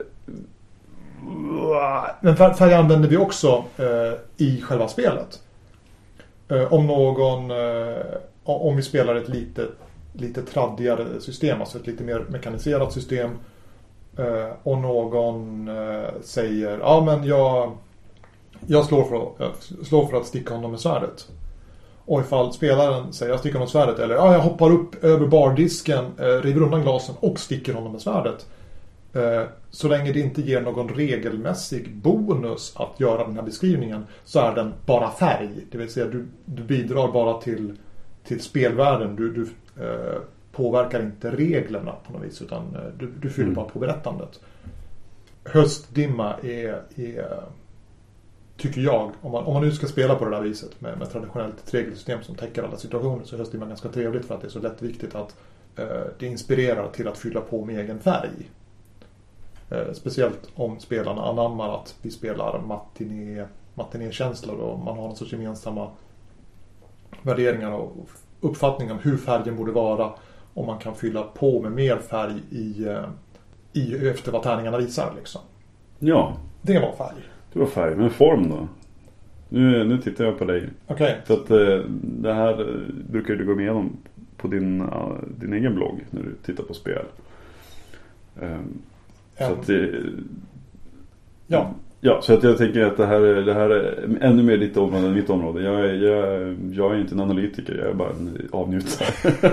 men färg använder vi också eh, i själva spelet. Eh, om någon eh, om vi spelar ett lite lite traddigare system, alltså ett lite mer mekaniserat system eh, och någon eh, säger ja men jag jag slår för, att, jag slår för att sticka honom med svärdet. Och ifall spelaren säger jag sticker honom med svärdet eller ja jag hoppar upp över bardisken, eh, river undan glasen och sticker honom med svärdet. Eh, så länge det inte ger någon regelmässig bonus att göra den här beskrivningen så är den bara färg. Det vill säga du, du bidrar bara till, till spelvärlden. Du, du eh, påverkar inte reglerna på något vis utan eh, du, du fyller mm. bara på berättandet. Höstdimma är, är tycker jag, om man, om man nu ska spela på det där viset med, med traditionellt regelsystem som täcker alla situationer så är höstdimma ganska trevligt för att det är så lättviktigt att eh, det inspirerar till att fylla på med egen färg. Eh, speciellt om spelarna anammar att vi spelar matiné, matiné-känslor och man har en sorts gemensamma värderingar och uppfattningar om hur färgen borde vara och man kan fylla på med mer färg i, i efter vad tärningarna visar liksom. Ja. Det var färg. Det var färg, men form då? Nu, nu tittar jag på dig. Okej. Så att eh, det här brukar du gå igenom på din, uh, din egen blogg när du tittar på spel. Um, så att det, ja. Ja, så att jag tänker att det här, det här är ännu mer ditt område än mitt område. Jag, jag, jag är inte en analytiker, jag är bara en avnjutare.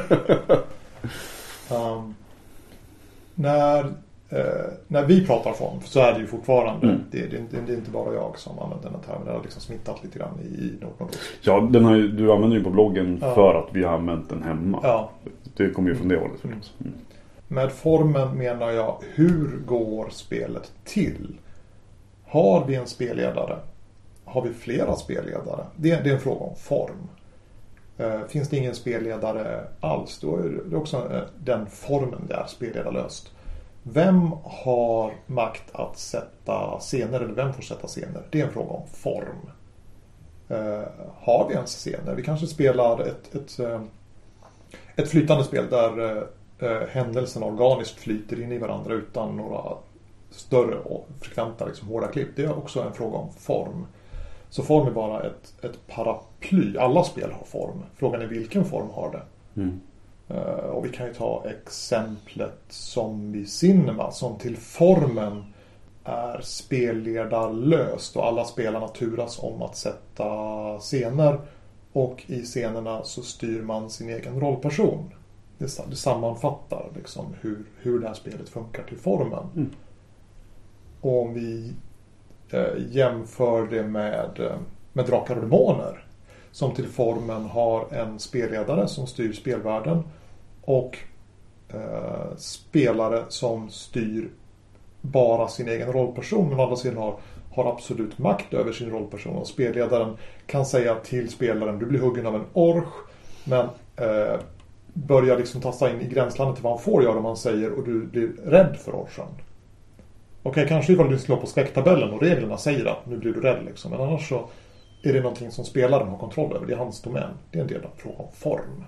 um, när, eh, när vi pratar form så är det ju fortfarande, mm. det, det, det, det är inte bara jag som använder den här termen, den har liksom smittat lite grann i, i Nordnordost. Ja, den har ju, du använder ju på bloggen ja. för att vi har använt den hemma. Ja. Det kommer ju från det hållet förstås. Mm. Med formen menar jag, hur går spelet till? Har vi en spelledare? Har vi flera spelledare? Det, det är en fråga om form. Uh, finns det ingen spelledare alls, då är det också uh, den formen där spelledarlöst. Vem har makt att sätta scener eller vem får sätta scener? Det är en fråga om form. Uh, har vi ens scener? Vi kanske spelar ett, ett, uh, ett flytande spel där uh, uh, händelserna organiskt flyter in i varandra utan några större och frekventa liksom, hårda klipp. Det är också en fråga om form. Så form är bara ett, ett paraply. Alla spel har form. Frågan är vilken form har det. Mm. Uh, och vi kan ju ta exemplet Zombie Cinema som till formen är spelledarlöst och alla spelarna turas om att sätta scener och i scenerna så styr man sin egen rollperson. Det, det sammanfattar liksom hur, hur det här spelet funkar till formen. Mm. Och om vi eh, jämför det med, med Drakar och Demoner som till formen har en spelledare som styr spelvärlden och eh, spelare som styr bara sin egen rollperson men å andra sidan har, har absolut makt över sin rollperson och spelledaren kan säga till spelaren du blir huggen av en orch men eh, börjar liksom tassa in i gränslandet till vad han får göra om han säger och du blir rädd för orchen. Okej, okay, kanske ifall du slår på skräcktabellen och reglerna säger att nu blir du rädd liksom. Men annars så är det någonting som spelaren har kontroll över. Det är hans domän. Det är en del av frågan om form.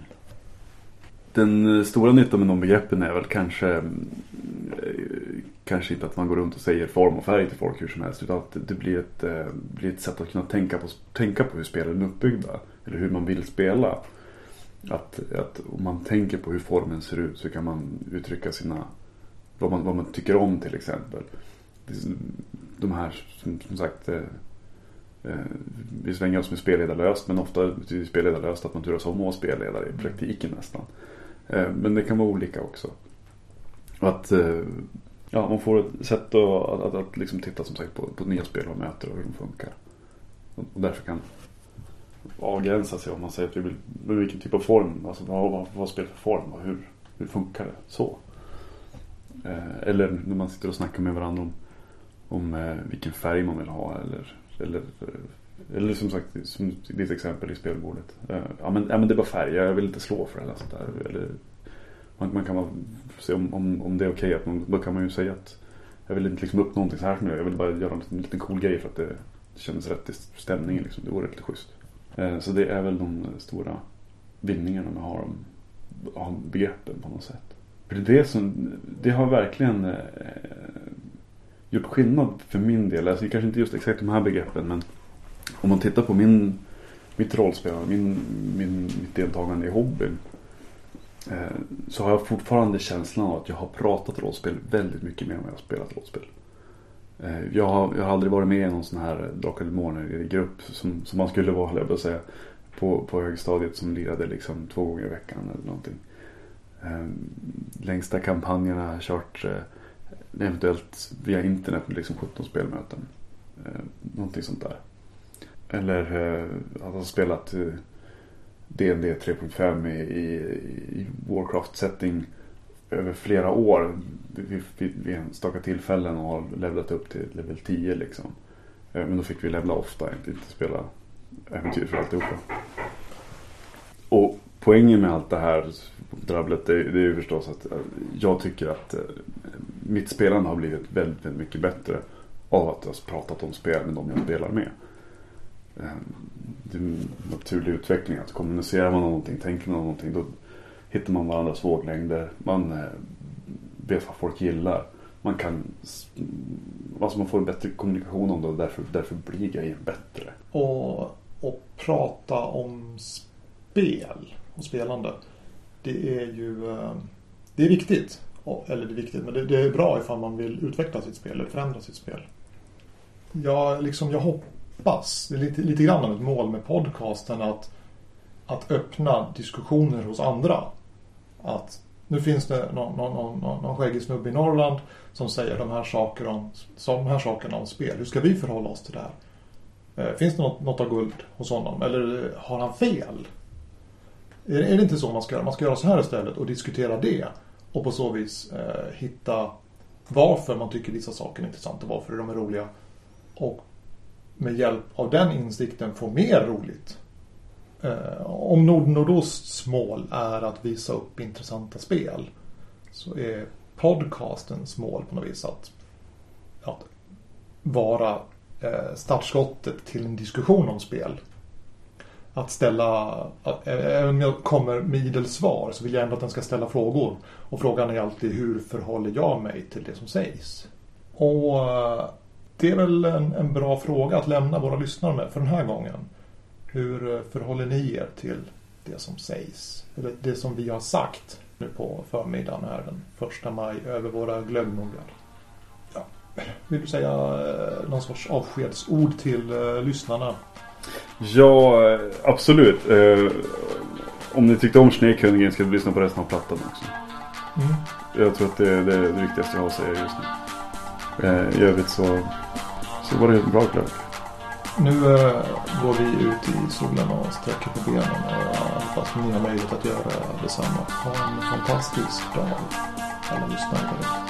Den stora nyttan med de begreppen är väl kanske kanske inte att man går runt och säger form och färg till folk hur som helst utan att det blir ett, blir ett sätt att kunna tänka på, tänka på hur spelen är uppbyggda eller hur man vill spela. Att, att om man tänker på hur formen ser ut så kan man uttrycka sina Vad man, vad man tycker om till exempel. De här som, som sagt eh, vi svänger oss med spelledarlöst men ofta betyder spelledarlöst att man turas om att vara spelledare i praktiken nästan. Eh, men det kan vara olika också. Att eh, ja, man får ett sätt att, att, att, att liksom titta som sagt på, på nya spel och möter och hur de funkar. Och, och därför kan avgränsa sig om man säger att vi vill, vilken typ av form, alltså vad, vad, vad spelar för form och hur, hur funkar det så. Eller när man sitter och snackar med varandra om, om eh, vilken färg man vill ha eller, eller, eller som sagt som ditt exempel i spelbordet eh, ja, men, ja men det är bara färg, jag vill inte slå för det eller sånt där. Eller, man, man kan se om, om, om det är okej att man, då kan man ju säga att Jag vill inte liksom uppnå någonting så här nu. Jag vill bara göra en liten, liten cool grej för att det känns rätt i stämningen liksom. Det vore lite schysst. Eh, så det är väl de stora vinningarna man har om, om begreppen på något sätt. För det, är det, som, det har verkligen eh, gjort skillnad för min del. Alltså kanske inte just exakt de här begreppen, men om man tittar på min, mitt rollspelande, min, min, mitt deltagande i hobbyn, eh, så har jag fortfarande känslan av att jag har pratat rollspel väldigt mycket mer än vad jag har spelat rollspel. Eh, jag, har, jag har aldrig varit med i någon sån här Drakar och Demoner i grupp som, som man skulle vara, jag säga, på, på högstadiet som lirade liksom två gånger i veckan eller någonting. Eh, längsta kampanjerna har jag kört eh, eventuellt via internet med liksom sjutton spelmöten. Eh, någonting sånt där. Eller eh, att ha spelat eh, D and D tre punkt fem i, i, i Warcraft-setting över flera år. Vid, vid, vid enstaka tillfällen och har levlat upp till level tio liksom. Eh, men då fick vi levla ofta, inte, inte spela äventyr för alltihopa. Och poängen med allt det här drabblet, det, det är ju förstås att jag tycker att eh, mitt spelande har blivit väldigt, väldigt mycket bättre av att jag har pratat om spel med de jag spelar med. Det är en naturlig utveckling att kommunicerar man någonting, tänker man någonting, då hittar man varandras våglängder, man vet vad folk gillar, man kan alltså man får en bättre kommunikation om det och därför, därför blir grejen bättre. Och, och prata om spel och spelande, det är ju det är viktigt, eller det är viktigt, men det, det är bra ifall man vill utveckla sitt spel eller förändra sitt spel. Jag, liksom, jag hoppas, det är lite, lite grann av ett mål med podcasten att, att öppna diskussioner hos andra. Att nu finns det någon, någon, någon, någon skäggig snubbe i Norrland som säger de här, saker om, de här sakerna om spel. Hur ska vi förhålla oss till det här? Finns det något, något av guld hos honom? Eller har han fel? Är, är det inte så man ska göra? Man ska göra så här istället och diskutera det. Och på så vis eh, hitta varför man tycker vissa saker är intressanta och varför de är roliga. Och med hjälp av den insikten få mer roligt. Eh, om Nord-Nordosts mål är att visa upp intressanta spel, så är podcastens mål på något vis att, att vara eh, startskottet till en diskussion om spel. Att ställa, att, även om jag kommer med idelsvar så vill jag ändå att den ska ställa frågor. Och frågan är alltid, hur förhåller jag mig till det som sägs? Och det är väl en, en bra fråga att lämna våra lyssnare med för den här gången. Hur förhåller ni er till det som sägs? Eller det som vi har sagt nu på förmiddagen här den första maj över våra glöggmuggar. Ja. Vill du säga någon sorts avskedsord till uh, lyssnarna? Ja, absolut. Eh, om ni tyckte om Snekönningen ska du lyssna på resten av plattan också. Mm. Jag tror att det är det, det viktigaste jag har att säga just nu. Eh, I övrigt så, så var det en bra kväll. Nu eh, går vi ut i solen och sträcker på benen och jag hoppas ni har möjlighet att göra detsamma. Ha en fantastisk dag, alla lyssnare.